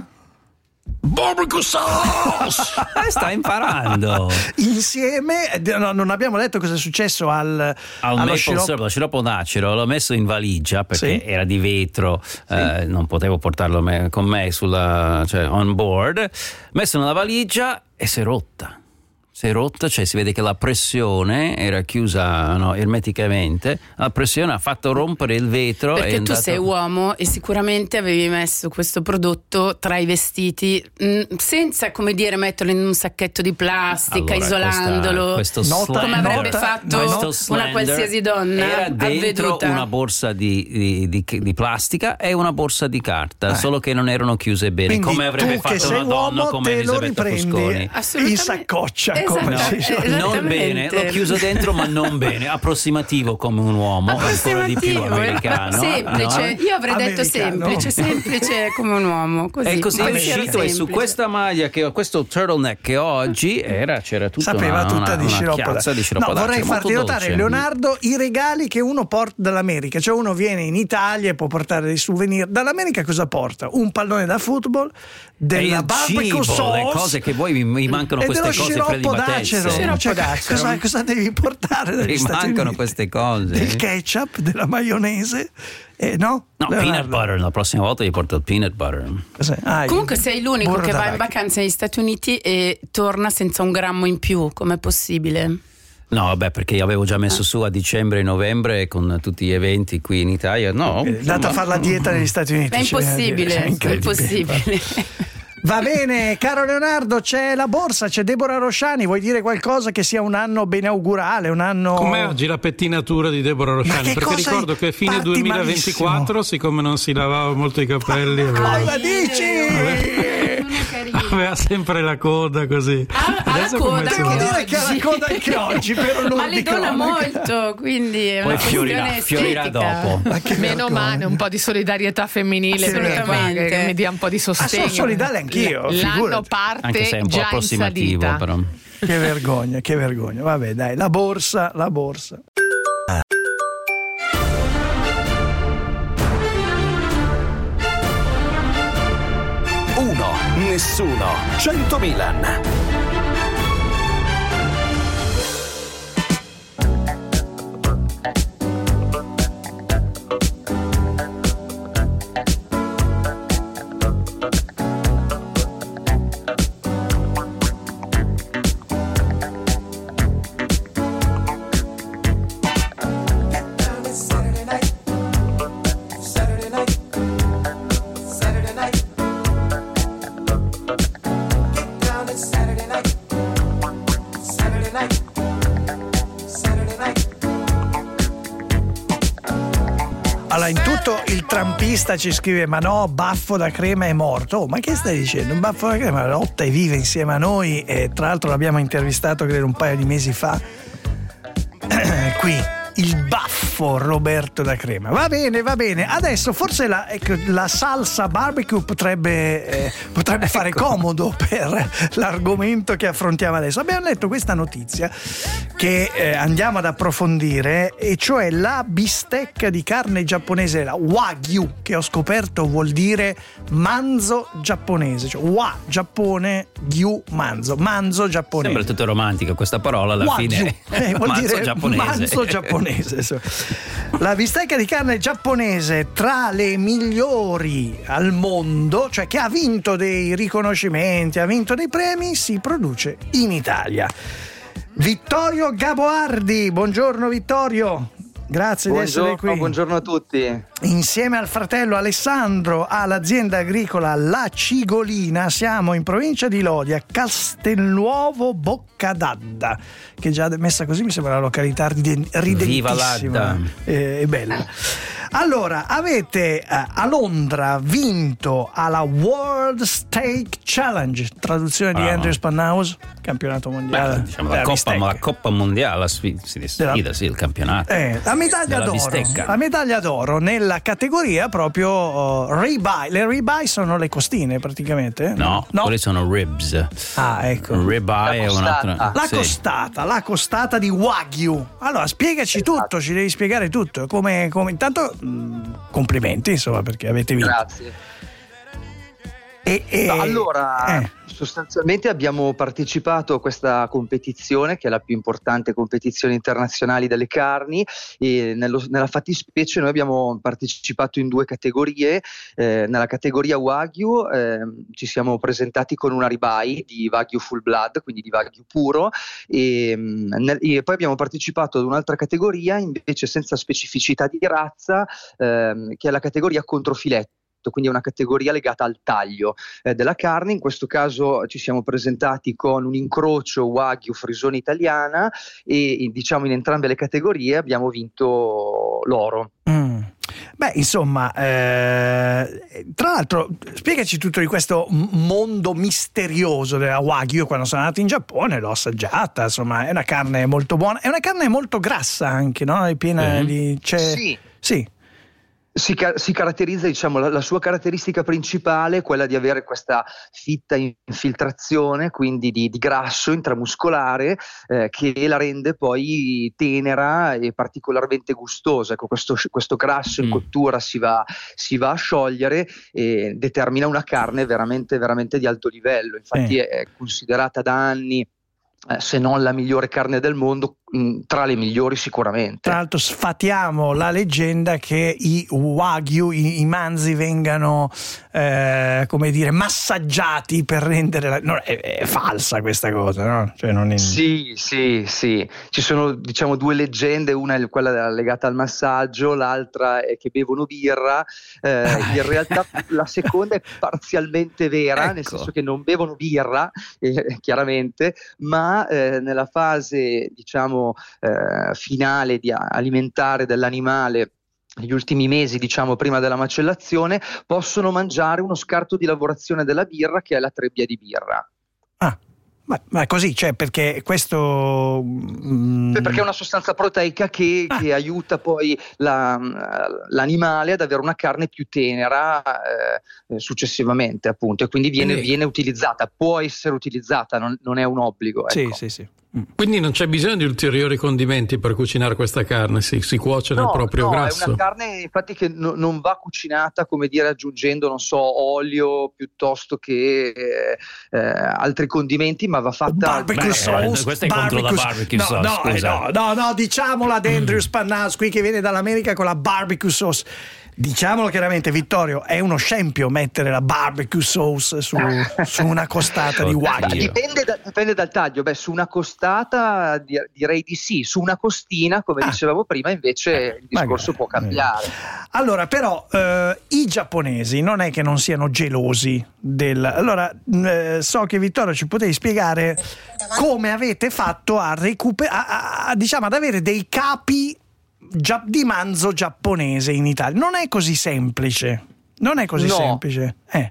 Barbecue sauce! Eh, sta imparando. Insieme, eh, no, non abbiamo detto cosa è successo al, Al allo maple sciroppo. syrup, lo sciroppo d'acero l'ho messo in valigia perché Sì. era di vetro, eh, non potevo portarlo me- con me sulla, cioè on board. Messo nella valigia e si è rotta. Si è rotta, cioè si vede che la pressione era chiusa, no, ermeticamente. La pressione ha fatto rompere il vetro. Perché è tu andato... sei uomo e sicuramente avevi messo questo prodotto tra i vestiti mh, senza, come dire, metterlo in un sacchetto di plastica, Allora, isolandolo, questa- questo Nota- come slender- avrebbe fatto questo una slender qualsiasi donna era dentro avveduta. una borsa di, di- di- di plastica e una borsa di carta, Eh. solo che non erano chiuse bene, Quindi come avrebbe tu che fatto sei una donna uomo come te lo Elisabetta riprendi Fusconi. Assolutamente. in saccoccia, come Esatto, si dice. eh, Non bene, l'ho chiuso dentro ma non bene, approssimativo come un uomo, ancora di più Approssimativo, americano. semplice, no? io avrei detto Americano. semplice, semplice come un uomo, così. E così è un pensiero uscito e su semplice. questa maglia che ho, questo turtleneck che ho oggi era, c'era tutta Sapeva una, tutta una, di una sciroppo chiazza d'acero. di sciroppo No, d'acero, vorrei molto farti notare, dolce. Leonardo, i regali che uno porta dall'America. Cioè uno viene in Italia e può portare dei souvenir. Dall'America cosa porta? Un pallone da football, E della il barbecue cibo, sauce le cose che voi mi, mi mancano e queste dello cose sciroppo preliminari. d'acero. Siroppo Cioè, d'acero. Cosa, cosa devi portare dagli Stati Rimancano Uniti? queste cose. Del ketchup, della maionese, eh, no? No, Leonardo. peanut butter, la prossima volta gli porto il peanut butter. Ah, Comunque sei l'unico burro che va in d'arachidi. vacanza negli Stati Uniti e torna senza un grammo in più, com'è possibile? No, vabbè, perché avevo già messo su a dicembre e novembre con tutti gli eventi qui in Italia. No, È andato a fare la dieta negli Stati Uniti. È cioè, impossibile, è è incredibile. impossibile. Va bene, caro Leonardo, c'è la borsa, c'è Deborah Rosciani. Vuoi dire qualcosa che sia un anno benaugurale, un anno... Com'è oggi la pettinatura di Deborah Rosciani? che Perché cosa ricordo hai- che fine parti duemilaventiquattro, malissimo. siccome non si lavava molto i capelli, aveva, Cosa dici? aveva sempre la coda così. Adesso coda come si devo fa? dire che ha la coda anche oggi, per onore Ma le di dona cronaca. molto, quindi è Poi una fiorirà, questione fiorirà estetica. dopo. Ma che Meno vergogna. male, un po' di solidarietà femminile per me, Assolutamente. che mi dia un po' di Ah, sostegno. sono solidale anch'io, L'anno figurati. parte Anche se è un po' già in approssimativo, salita. però. Che vergogna, che vergogna. Vabbè, dai, la borsa, la borsa. Uno, nessuno, cento Milan. Allora, in tutto il trampista ci scrive: ma no, Baffo da Crema è morto. Oh, ma che stai dicendo? Un Baffo da Crema lotta e vive insieme a noi, e tra l'altro l'abbiamo intervistato credo un paio di mesi fa qui, il baffo Roberto da Crema. Va bene, va bene. Adesso forse la, ecco, la salsa barbecue potrebbe, eh, potrebbe fare comodo per l'argomento che affrontiamo adesso. Abbiamo letto questa notizia che eh, andiamo ad approfondire, e cioè la bistecca di carne giapponese, la Wagyu, che ho scoperto vuol dire manzo giapponese, cioè wa Giappone, gyu manzo, manzo giapponese. Sembra tutto romantico questa parola, alla Wagyu. fine Eh, vuol manzo dire giapponese. manzo giapponese. La bistecca di carne giapponese, tra le migliori al mondo, cioè che ha vinto dei riconoscimenti, ha vinto dei premi, si produce in Italia. Vittorio Gaboardi, buongiorno Vittorio. Grazie di essere Buongiorno, qui. buongiorno a tutti. Insieme al fratello Alessandro all'azienda agricola La Cigolina, siamo in provincia di Lodi, a Castelnuovo Boccadadda, che già messa così mi sembra una località riden- Viva ridentissima Ladda. e e bella. Allora, avete eh, a Londra vinto alla World Steak Challenge, traduzione di Bravo. Andrew Spanhaus, campionato mondiale. Beh, diciamo, la, della Coppa, bistecca. ma la Coppa Mondiale, la sfida, si sfida, sì, il campionato. Eh, la medaglia Della d'oro, bistecca. la medaglia d'oro nella categoria proprio uh, ribeye. Le ribeye sono le costine praticamente. No, quelle sono ribs. Ah, ecco. Ribeye è un'altra. La sì. costata, la costata di Wagyu. Allora, spiegaci tutto, ci devi spiegare tutto. Come, come... Intanto, mh, complimenti, insomma, perché avete vinto. Grazie. E, e- Allora, eh. sostanzialmente abbiamo partecipato a questa competizione, che è la più importante competizione internazionale delle carni, e nello- nella fattispecie noi abbiamo partecipato in due categorie. Eh, nella categoria Wagyu eh, ci siamo presentati con una ribeye di Wagyu full blood, quindi di Wagyu puro, e, mh, nel- e poi abbiamo partecipato ad un'altra categoria invece senza specificità di razza, ehm, che è la categoria controfiletto, quindi è una categoria legata al taglio eh, della carne. In questo caso ci siamo presentati con un incrocio Wagyu frisone italiana e, e, diciamo in entrambe le categorie abbiamo vinto l'oro. Mm. Beh, insomma, eh, tra l'altro, spiegaci tutto di questo m- mondo misterioso della Wagyu. Io quando sono andato in Giappone l'ho assaggiata, insomma, è una carne molto buona, è una carne molto grassa anche, no? È piena Mhm. di... C'è... Sì. Sì. Si, ca- si caratterizza, diciamo, la, la sua caratteristica principale è quella di avere questa fitta infiltrazione, quindi di, di grasso intramuscolare, eh, che la rende poi tenera e particolarmente gustosa. Ecco, questo, questo grasso in Mm. cottura si va, si va a sciogliere e determina una carne veramente, veramente di alto livello. Infatti Eh. è considerata da anni eh, se non la migliore carne del mondo, mh, tra le migliori sicuramente. Tra l'altro sfatiamo la leggenda che i wagyu, i, i manzi vengano eh, come dire massaggiati per rendere la... no, è, è falsa questa cosa, no? Cioè non è... Sì, sì, sì. Ci sono diciamo due leggende, una è quella legata al massaggio, l'altra è che bevono birra. Eh, in realtà la seconda è parzialmente vera, ecco. Nel senso che non bevono birra, eh, chiaramente, ma eh, nella fase diciamo eh, finale di alimentare dell'animale, negli ultimi mesi, diciamo prima della macellazione, possono mangiare uno scarto di lavorazione della birra, che è la trebbia di birra. Ah, ma, ma così, cioè perché questo... Mm... Perché è una sostanza proteica che, ah. che aiuta poi la, l'animale ad avere una carne più tenera eh, successivamente, appunto, e quindi viene, quindi... viene utilizzata, può essere utilizzata, non, non è un obbligo. Ecco. Sì, sì, sì. Quindi non c'è bisogno di ulteriori condimenti per cucinare questa carne, si, si cuoce nel no, proprio no, grasso. È una carne infatti che no, non va cucinata, come dire, aggiungendo, non so, olio piuttosto che eh, eh, altri condimenti, ma va fatta... Barbecue sauce, questo è contro la barbecue no, sauce, no, scusa. Eh, no, no, no, diciamola ad Andrew Spannaz qui che viene dall'America con la barbecue sauce. Diciamolo chiaramente, Vittorio, è uno scempio mettere la barbecue sauce su, su una costata di wagyu. Dipende, da, dipende dal taglio. Beh, su una costata di, direi di sì, su una costina, come ah. dicevamo prima, invece il discorso può cambiare. Allora, però, eh, i giapponesi non è che non siano gelosi del... Allora, eh, so che Vittorio ci potevi spiegare come avete fatto a recuperare, a, a, diciamo, ad avere dei capi di manzo giapponese in Italia. Non è così semplice, non è così no. semplice. Eh.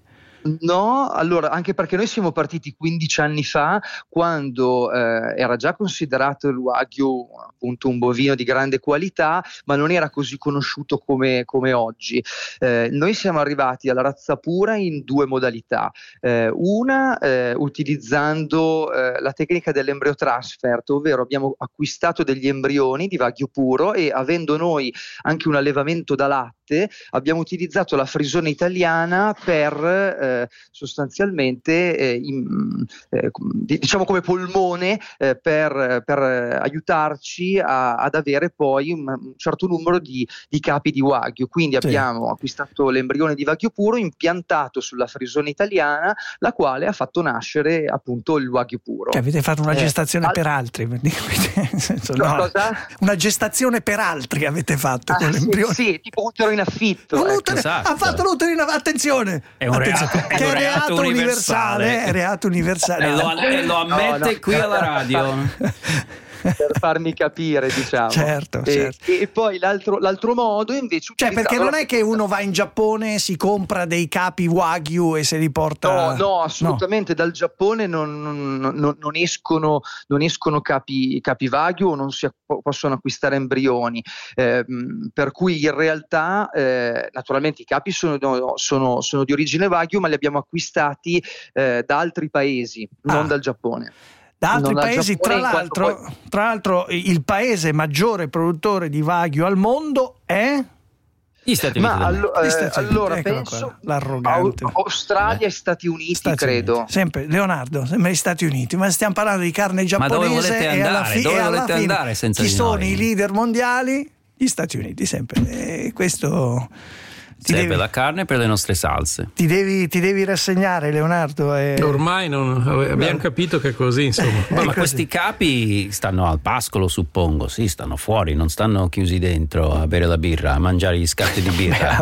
No, allora, anche perché noi siamo partiti quindici anni fa, quando eh, era già considerato il Wagyu appunto un bovino di grande qualità, ma non era così conosciuto come, come oggi. Eh, noi siamo arrivati alla razza pura in due modalità. Eh, una eh, utilizzando eh, la tecnica dell'embryo transfer, ovvero abbiamo acquistato degli embrioni di Wagyu puro e, avendo noi anche un allevamento da latte, abbiamo utilizzato la frisone italiana per eh, sostanzialmente eh, in, eh, diciamo come polmone eh, per, per aiutarci a, ad avere poi un, un certo numero di, di capi di Wagyu. Quindi sì. abbiamo acquistato l'embrione di Wagyu puro, impiantato sulla frisone italiana, la quale ha fatto nascere appunto il Wagyu puro. Cioè, avete fatto una eh, gestazione al... per altri, senso, no, cosa? Una gestazione per altri avete fatto ah, con l'embrione. Sì, sì, tipo utero in affitto. Un ecco. utero, esatto. Ha fatto l'utero in affitto, attenzione! È un attenzione. reato. Che è reato, reato universale, universale. È reato universale. E lo, e lo ammette no, no. qui alla radio. Per farmi capire, diciamo. Certo, e, certo. E poi l'altro, l'altro modo invece, cioè perché non è che uno va in Giappone, si compra dei capi Wagyu e se li porta. No, no, assolutamente. No. Dal Giappone non, non, non, non escono non escono capi, capi Wagyu, o non si possono acquistare embrioni, eh, per cui in realtà eh, naturalmente i capi sono, sono, sono di origine Wagyu, ma li abbiamo acquistati eh, da altri paesi, ah. non dal Giappone. Da altri non paesi, tra l'altro, poi... tra l'altro il paese maggiore produttore di Wagyu al mondo è gli Stati Uniti. Ma allo, eh, Stati Uniti. allora Eccola penso qua, l'arrogante. Australia e Stati Uniti, Stati credo. Uniti. Sempre Leonardo, sempre gli Stati Uniti, ma stiamo parlando di carne giapponese. Ma dove volete andare? E alla, fi- dove e alla volete fine andare senza chi di sono noi? I leader mondiali? Gli Stati Uniti, sempre. E questo ti serve devi, la carne per le nostre salse. Ti devi, ti devi rassegnare, Leonardo. E... Ormai non, abbiamo no. capito che è così, insomma. Ma, ma questi capi stanno al pascolo, suppongo, sì, stanno fuori, non stanno chiusi dentro a bere la birra, a mangiare gli scarti di birra.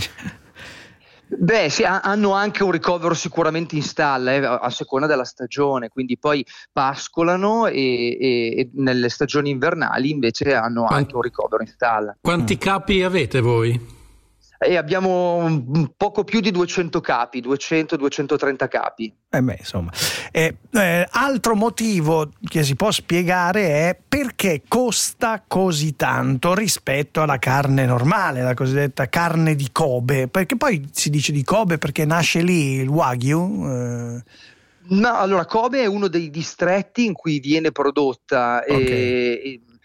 Beh, sì, hanno anche un ricovero sicuramente in stalla, eh, a seconda della stagione, quindi poi pascolano e, e, e nelle stagioni invernali invece hanno Quanti, anche un ricovero in stalla. Quanti mm. capi avete voi? E abbiamo un poco più di duecento capi, duecento duecentotrenta capi. Eh beh, insomma. Eh, eh, altro motivo che si può spiegare è perché costa così tanto rispetto alla carne normale, la cosiddetta carne di Kobe, perché poi si dice di Kobe perché nasce lì il Wagyu. Eh. No, allora Kobe è uno dei distretti in cui viene prodotta. Okay. E,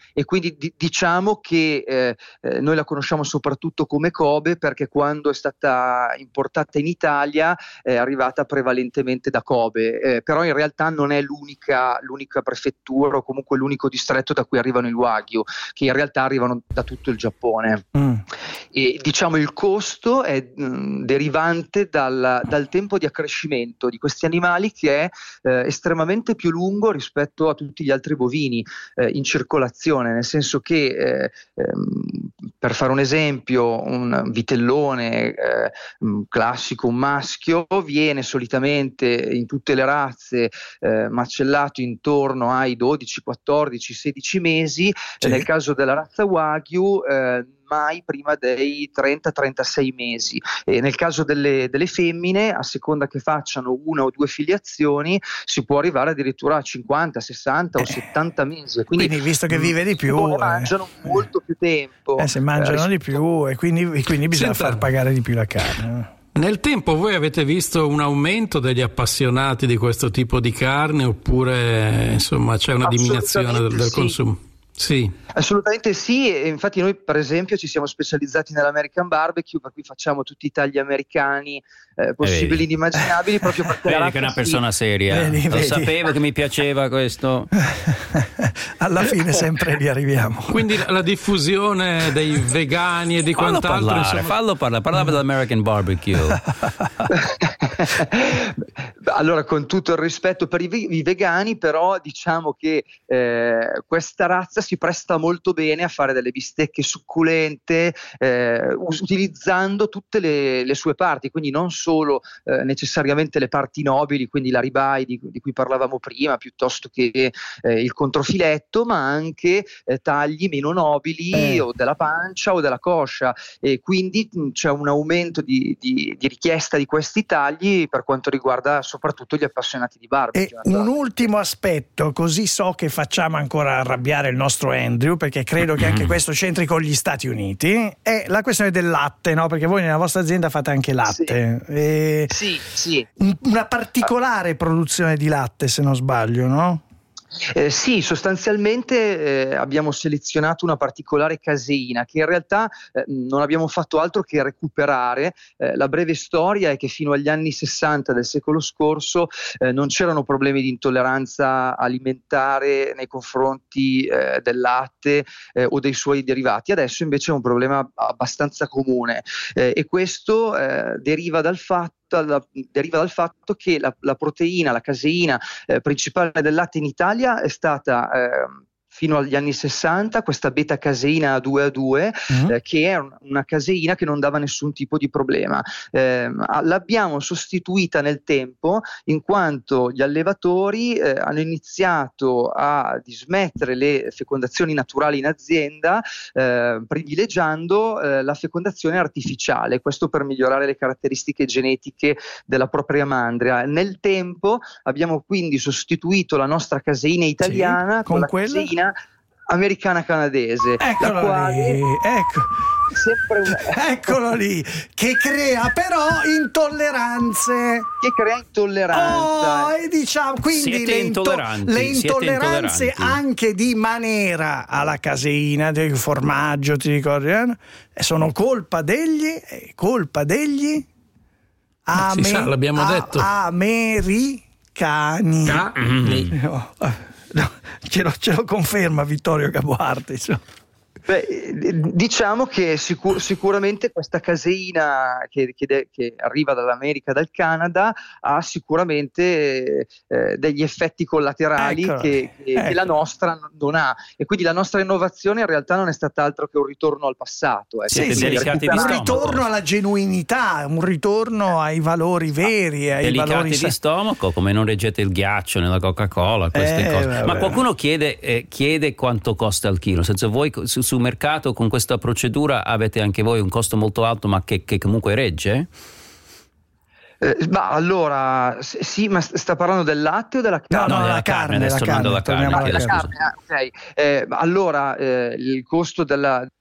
e quindi di- diciamo che eh, eh, noi la conosciamo soprattutto come Kobe perché quando è stata importata in Italia è arrivata prevalentemente da Kobe, eh, però in realtà non è l'unica, l'unica prefettura o comunque l'unico distretto da cui arrivano il Wagyu, che in realtà arrivano da tutto il Giappone. Mm. E diciamo il costo è mh, derivante dal, dal tempo di accrescimento di questi animali, che è eh, estremamente più lungo rispetto a tutti gli altri bovini eh, in circolazione, nel senso che eh, ehm, per fare un esempio, un vitellone eh, classico, un maschio, viene solitamente in tutte le razze eh, macellato intorno ai dodici, quattordici, sedici mesi, sì. Nel caso della razza Wagyu eh, mai prima dei trenta trentasei mesi, e nel caso delle, delle femmine, a seconda che facciano una o due filiazioni, si può arrivare addirittura a cinquanta, sessanta eh. o settanta mesi, quindi, quindi visto che vive di più eh, mangiano molto più tempo, eh, se mangiano eh, di più e quindi, e quindi bisogna Senta, far pagare di più la carne. Nel tempo voi avete visto un aumento degli appassionati di questo tipo di carne, oppure insomma c'è una diminuzione del, del sì. consumo? Sì. Assolutamente sì, e infatti noi per esempio ci siamo specializzati nell'American Barbecue, per cui facciamo tutti i tagli americani eh, possibili ed immaginabili, proprio perché vedi che è una persona seria, vedi, lo vedi. Sapevo che mi piaceva questo. Alla fine sempre lì arriviamo. Quindi la diffusione dei vegani e di fallo quant'altro parlare, insomma... fallo parlare, parlava dell'American Barbecue. Allora, con tutto il rispetto per i, i vegani, però diciamo che eh, questa razza si presta molto bene a fare delle bistecche succulente eh, utilizzando tutte le, le sue parti, quindi non solo eh, necessariamente le parti nobili, quindi la ribeye di, di cui parlavamo prima, piuttosto che eh, il controfiletto, ma anche eh, tagli meno nobili eh. o della pancia o della coscia, e quindi mh, c'è un aumento di, di, di richiesta di questi tagli per quanto riguarda soprattutto gli appassionati di barbecue. E un ultimo aspetto, così so che facciamo ancora arrabbiare il nostro Andrew, perché credo che anche questo c'entri con gli Stati Uniti, è la questione del latte, no? Perché voi nella vostra azienda fate anche latte. Sì, e sì, sì. Una particolare produzione di latte, se non sbaglio, no? Eh, sì, sostanzialmente eh, abbiamo selezionato una particolare caseina che in realtà eh, non abbiamo fatto altro che recuperare. Eh, la breve storia è che fino agli anni sessanta del secolo scorso eh, non c'erano problemi di intolleranza alimentare nei confronti eh, del latte eh, o dei suoi derivati. Adesso invece è un problema abbastanza comune eh, e questo eh, deriva dal fatto deriva dal fatto che la, la proteina, la caseina eh, principale del latte in Italia è stata eh, fino agli anni sessanta questa beta caseina A due A due, uh-huh. eh, che è un, una caseina che non dava nessun tipo di problema. Eh, l'abbiamo sostituita nel tempo in quanto gli allevatori eh, hanno iniziato a dismettere le fecondazioni naturali in azienda, eh, privilegiando eh, la fecondazione artificiale, questo per migliorare le caratteristiche genetiche della propria mandria. Nel tempo abbiamo quindi sostituito la nostra caseina italiana sì, con, con la quella? caseina americana canadese, eccolo la quale lì, ecco. sempre un... eccolo lì, che crea però intolleranze, che crea intolleranza. Oh, e diciamo quindi le, into- le intolleranze anche di maniera alla caseina, del formaggio, ti ricordi? Eh? Sono colpa degli colpa degli Ame- si sa, l'abbiamo a- detto americani. Ah, mm-hmm. no, no, ce, lo, ce lo conferma Vittorio Caboarte, insomma. Beh, diciamo che sicur- sicuramente questa caseina che, che, de- che arriva dall'America, dal Canada, ha sicuramente eh, degli effetti collaterali ecco, che, che, ecco. che la nostra non ha, e quindi la nostra innovazione in realtà non è stata altro che un ritorno al passato. Eh. Sì, sì, un ritorno alla genuinità, un ritorno ai valori veri, ai delicati valori di stomaco, come non reggete il ghiaccio nella Coca-Cola, queste eh, cose. vabbè. Ma qualcuno chiede, eh, chiede quanto costa al chilo, nel senso, voi su, su mercato con questa procedura avete anche voi un costo molto alto ma che, che comunque regge? Eh, ma allora sì, ma sta parlando del latte o della carne? No, no, della la carne, carne, adesso la tornando carne, alla carne, alla chiedo carne. scusa. Ah, ok. Eh, allora eh, il costo della,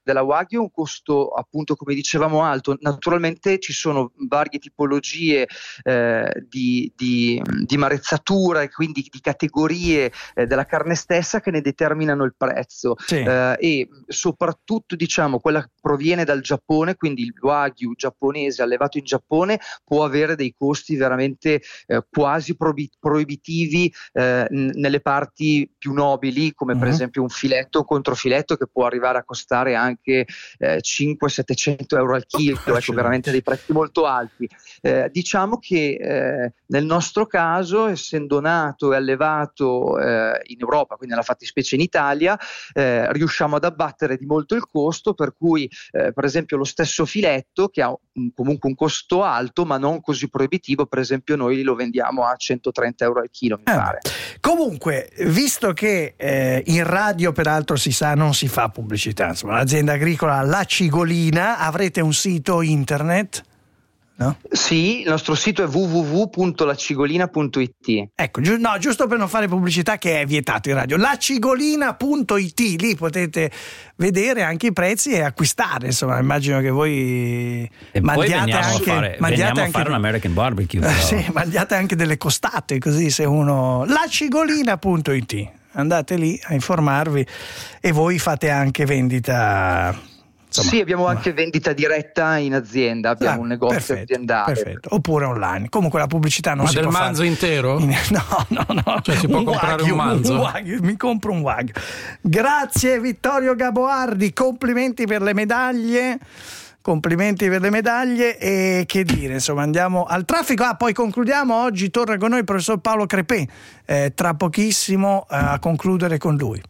della Wagyu, un costo appunto come dicevamo alto. Naturalmente ci sono varie tipologie eh, di, di, di marezzatura e quindi di categorie eh, della carne stessa che ne determinano il prezzo, sì. eh, e soprattutto diciamo quella che proviene dal Giappone, quindi il Wagyu giapponese allevato in Giappone può avere dei costi veramente eh, quasi probi- proibitivi eh, n- nelle parti più nobili, come per Mhm. esempio un filetto o controfiletto che può arrivare a costare anche eh, cinquecento settecento euro al chilo, ecco, veramente dei prezzi molto alti. Eh, diciamo che eh, nel nostro caso, essendo nato e allevato eh, in Europa, quindi nella fattispecie in Italia, eh, riusciamo ad abbattere di molto il costo, per cui eh, per esempio lo stesso filetto, che ha un, comunque un costo alto ma non così proibitivo, per esempio noi lo vendiamo a centotrenta euro al chilo, mi Eh, pare. Comunque, visto che eh, in radio peraltro si sa non si fa pubblicità, insomma, l'azienda agricola La Cigolina, avrete un sito internet? No? Sì, il nostro sito è w w w punto la cigolina punto i t. Ecco, giu- no, giusto per non fare pubblicità, che è vietato in radio. la cigolina punto i t, lì potete vedere anche i prezzi e acquistare, insomma, immagino che voi E poi mandiate veniamo anche, a fare, mandiate veniamo a anche fare un American barbecue. Eh, però. sì, mandiate anche delle costate, così se uno la cigolina punto i t, andate lì a informarvi e voi fate anche vendita. Insomma, Sì, abbiamo anche vendita diretta in azienda, abbiamo Ah, un negozio perfetto, aziendale. perfetto. Oppure online. Comunque la pubblicità non Ma si del può fare. manzo intero? No, no, no. Cioè si può comprare un manzo? wagyu, mi compro un wagyu. Grazie Vittorio Gaboardi, complimenti per le medaglie. Complimenti per le medaglie e che dire, insomma, andiamo al traffico. Ah, poi concludiamo. Oggi torna con noi il professor Paolo Crepè, eh, tra pochissimo eh, a concludere con lui.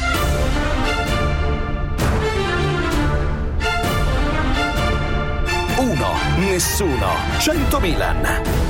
Uno, nessuno, cento Milan.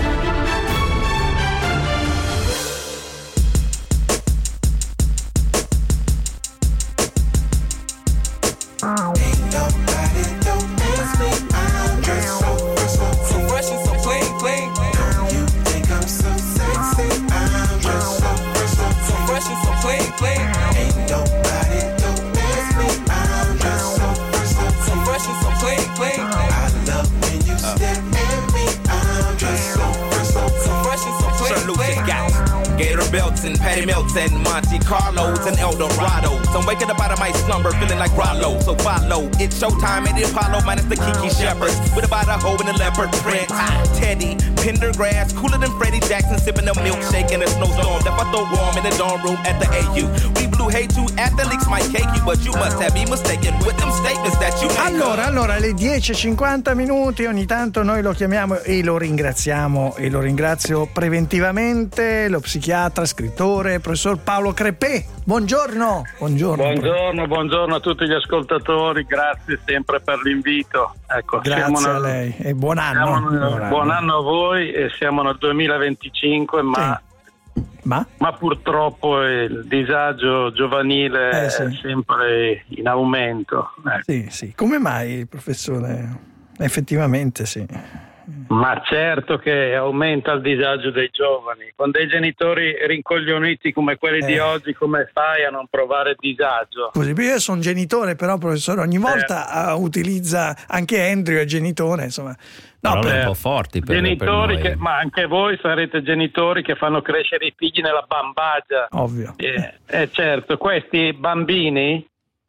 Gator belts and Patty Melts and Monte Carlos and Eldorados. I'm waking up out of my slumber feeling like Rollo. So follow, it's showtime at the Apollo minus the Kiki Shepherds. With about a hoe and a leopard print. Teddy, Pendergrass, cooler than Freddie Jackson, sipping a milkshake in a snowstorm. That I throw warm in the dorm room at the A U. We blew hate to athletes might cake you, but you must have me mistaken with them statements that you make. Allora, allora, alle dieci e cinquanta minuti ogni tanto noi lo chiamiamo e lo ringraziamo, e lo ringrazio preventivamente, lo psichiatra, scrittore, professor Paolo Crepè. Buongiorno. Buongiorno. Buongiorno, buongiorno a tutti gli ascoltatori, grazie sempre per l'invito. Ecco, Grazie siamo a nel, lei e buon anno. siamo nel- Buon anno. buon anno a voi e siamo nel duemilaventicinque, ma, ma? ma purtroppo il disagio giovanile Eh, sì. è sempre in aumento. Ecco. Sì, sì. Come mai, professore? Effettivamente sì. Ma certo che aumenta il disagio dei giovani. Con dei genitori rincoglioniti come quelli di Eh. oggi, come fai a non provare disagio? Così, io sono genitore, però professore ogni volta uh, utilizza, anche Andrew è genitore, insomma. No, Parole per- un po' forti per, Genitori per noi. che, ma anche voi sarete genitori che fanno crescere i figli nella bambagia. Ovvio. Eh, eh, certo, questi bambini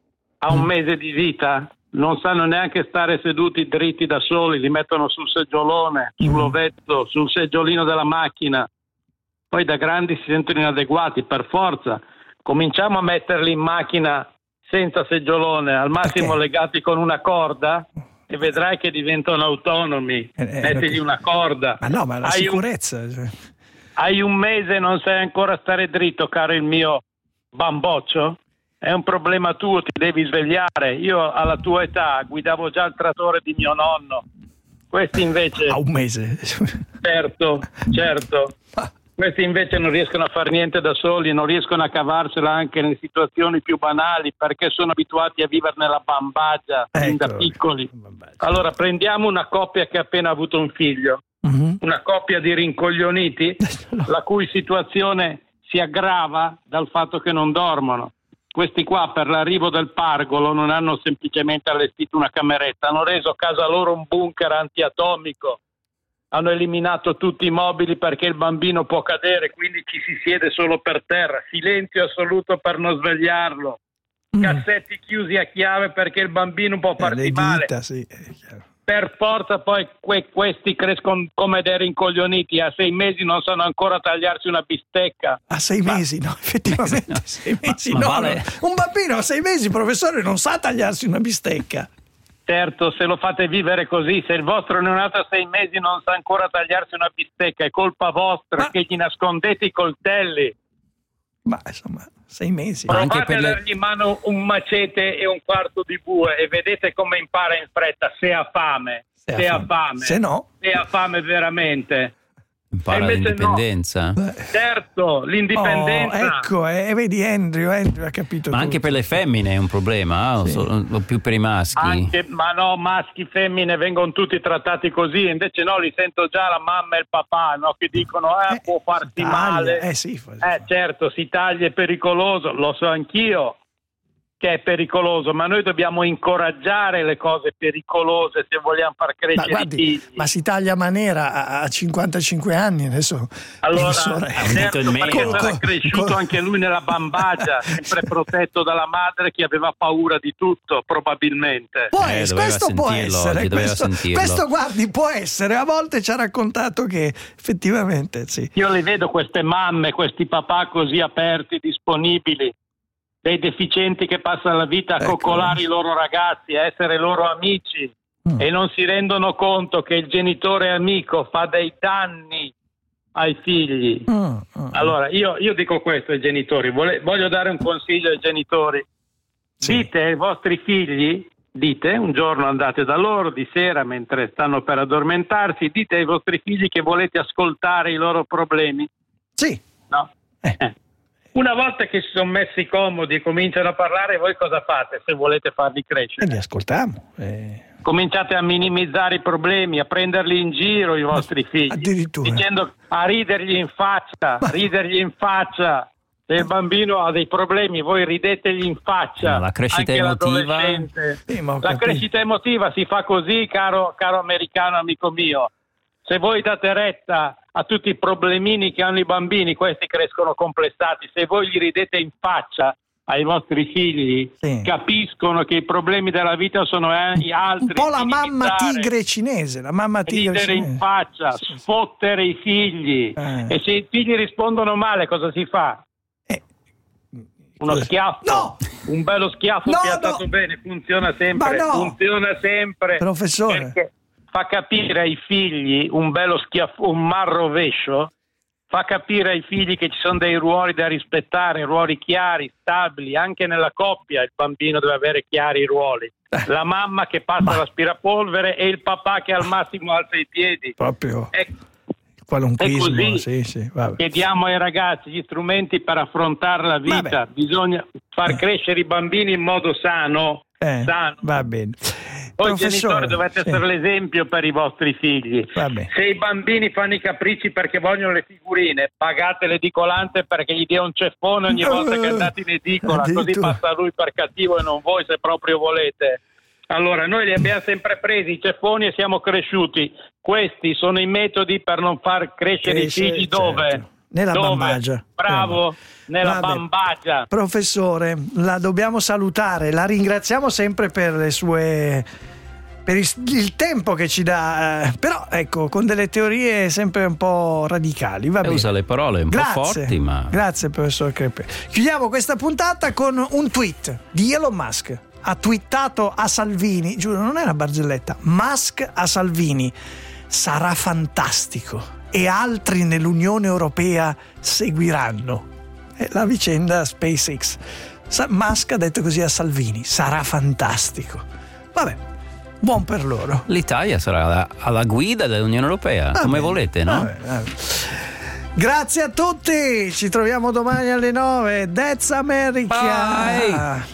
a un mese di vita non sanno neanche stare seduti dritti da soli, li mettono sul seggiolone, sull'ovetto, sul seggiolino della macchina. Poi da grandi si sentono inadeguati, per forza. Cominciamo a metterli in macchina senza seggiolone, al massimo legati con una corda, e vedrai che diventano autonomi. Eh, eh, Mettigli una corda. Ma no, ma la Hai un- sicurezza. cioè. Hai un mese e non sai ancora stare dritto, caro il mio bamboccio? È un problema tuo, ti devi svegliare. Io alla tua età guidavo già il trattore di mio nonno. Questi invece... A un mese. Certo, certo. Questi invece non riescono a fare niente da soli, non riescono a cavarsela anche nelle situazioni più banali perché sono abituati a vivere nella bambagia fin da Ecco. piccoli. Allora prendiamo una coppia che ha appena avuto un figlio, Mhm. una coppia di rincoglioniti la cui situazione si aggrava dal fatto che non dormono. questi qua per l'arrivo del pargolo non hanno semplicemente allestito una cameretta, hanno reso casa loro un bunker antiatomico, hanno eliminato tutti i mobili perché il bambino può cadere, quindi ci si siede solo per terra, silenzio assoluto per non svegliarlo, mm. cassetti chiusi a chiave perché il bambino può farsi eh, male. Dita, sì, è chiaro. Per forza poi que- questi crescono come dei rincoglioniti, a sei mesi non sanno ancora tagliarsi una bistecca. A sei ma... mesi, no, effettivamente. No. Sei mesi, ma, no, ma vale... no. Un bambino a sei mesi, professore, non sa tagliarsi una bistecca. Certo, se lo fate vivere così, se il vostro neonato a sei mesi non sa ancora tagliarsi una bistecca, è colpa vostra ma... che gli nascondete i coltelli. Ma insomma, sei mesi. Provate anche per a le... dargli in mano un macete e un quarto di bue e vedete come impara in fretta, se ha fame, se, se ha fame. fame, se no, se ha fame veramente. Impara l'indipendenza. No. Certo, l'indipendenza. Oh, ecco, e eh, vedi Andrew, Andrew ha capito. Ma tutto. Anche per le femmine è un problema, sì. o, o più per i maschi? Anche, ma no, maschi, femmine vengono tutti trattati così, invece no, li sento già la mamma e il papà, no, che dicono eh, eh può farti taglia, male. Eh sì, eh certo, si taglia, è pericoloso, lo so anch'io che è pericoloso, ma noi dobbiamo incoraggiare le cose pericolose se vogliamo far crescere ma guardi, i figli. Ma si taglia Manera a, a cinquantacinque anni adesso. Allora, certo, perché co- sarà cresciuto co- anche lui nella bambagia, sempre protetto dalla madre che aveva paura di tutto, probabilmente. Può eh, essere, questo può essere, questo, questo guardi, può essere, a volte ci ha raccontato che effettivamente sì. Io le vedo queste mamme, questi papà così aperti, disponibili, dei deficienti che passano la vita a ecco. coccolare i loro ragazzi, a essere loro amici mm. e non si rendono conto che il genitore amico fa dei danni ai figli. Mm. Mm. Allora io, io dico questo ai genitori, Vole, voglio dare un consiglio ai genitori. Sì. Dite ai vostri figli, dite, un giorno andate da loro di sera mentre stanno per addormentarsi, dite ai vostri figli che volete ascoltare i loro problemi. Sì. No? Eh. Eh. Una volta che si sono messi comodi e cominciano a parlare, voi cosa fate se volete farli crescere? E li ascoltiamo. Eh. Cominciate a minimizzare i problemi, a prenderli in giro i vostri figli, addirittura. Dicendo a ridergli in faccia, Ma... ridergli in faccia. Se il bambino ha dei problemi, voi ridetegli in faccia. Ma la crescita anche emotiva. Sì, la crescita emotiva si fa così, caro, caro americano amico mio. Se voi date retta a tutti i problemini che hanno i bambini, questi crescono complessati. Se voi gli ridete in faccia ai vostri figli, sì. capiscono che i problemi della vita sono altri. Un po' la mamma tigre cinese, la mamma tigre ridere cinese. in faccia, sì, sfottere i figli. Eh. E se i figli rispondono male, cosa si fa? Eh. Uno schiaffo, no! un bello schiaffo no, piazzato no. bene, funziona sempre, no. funziona sempre. Professore. Perché fa capire ai figli un bello schiaffo, un mal rovescio, fa capire ai figli che ci sono dei ruoli da rispettare, ruoli chiari, stabili, anche nella coppia il bambino deve avere chiari i ruoli. La mamma che passa Ma... l'aspirapolvere e il papà che al massimo alza i piedi. Proprio. È, qualunquismo, è così sì, sì, vabbè. che diamo ai ragazzi gli strumenti per affrontare la vita. Vabbè. Bisogna far crescere i bambini in modo sano. Eh, sano. Va bene. Voi genitori dovete sì. essere l'esempio per i vostri figli. Se i bambini fanno i capricci perché vogliono le figurine, pagate l'edicolante perché gli dia un ceffone ogni volta che andate in edicola, così passa lui per cattivo e non voi se proprio volete. Allora, noi li abbiamo sempre presi i ceffoni e siamo cresciuti. Questi sono i metodi per non far crescere Cresce, i figli dove? Certo. Nella Dove? bambagia. Bravo, nella Vabbè. bambagia. Professore, la dobbiamo salutare, la ringraziamo sempre per le sue per il, il tempo che ci dà, eh, però ecco, con delle teorie sempre un po' radicali. Va bene. Usa le parole un Grazie. po' forti, ma Grazie professor Crepe. Chiudiamo questa puntata con un tweet di Elon Musk. Ha twittato a Salvini, giuro, non è una barzelletta. Musk a Salvini: sarà fantastico e altri nell'Unione Europea seguiranno. È la vicenda SpaceX. Musk ha detto così a Salvini: sarà fantastico. Vabbè, buon per loro. L'Italia sarà alla, alla guida dell'Unione Europea, vabbè, come volete, no? Vabbè, vabbè. Grazie a tutti, ci troviamo domani alle nove. That's America. Bye.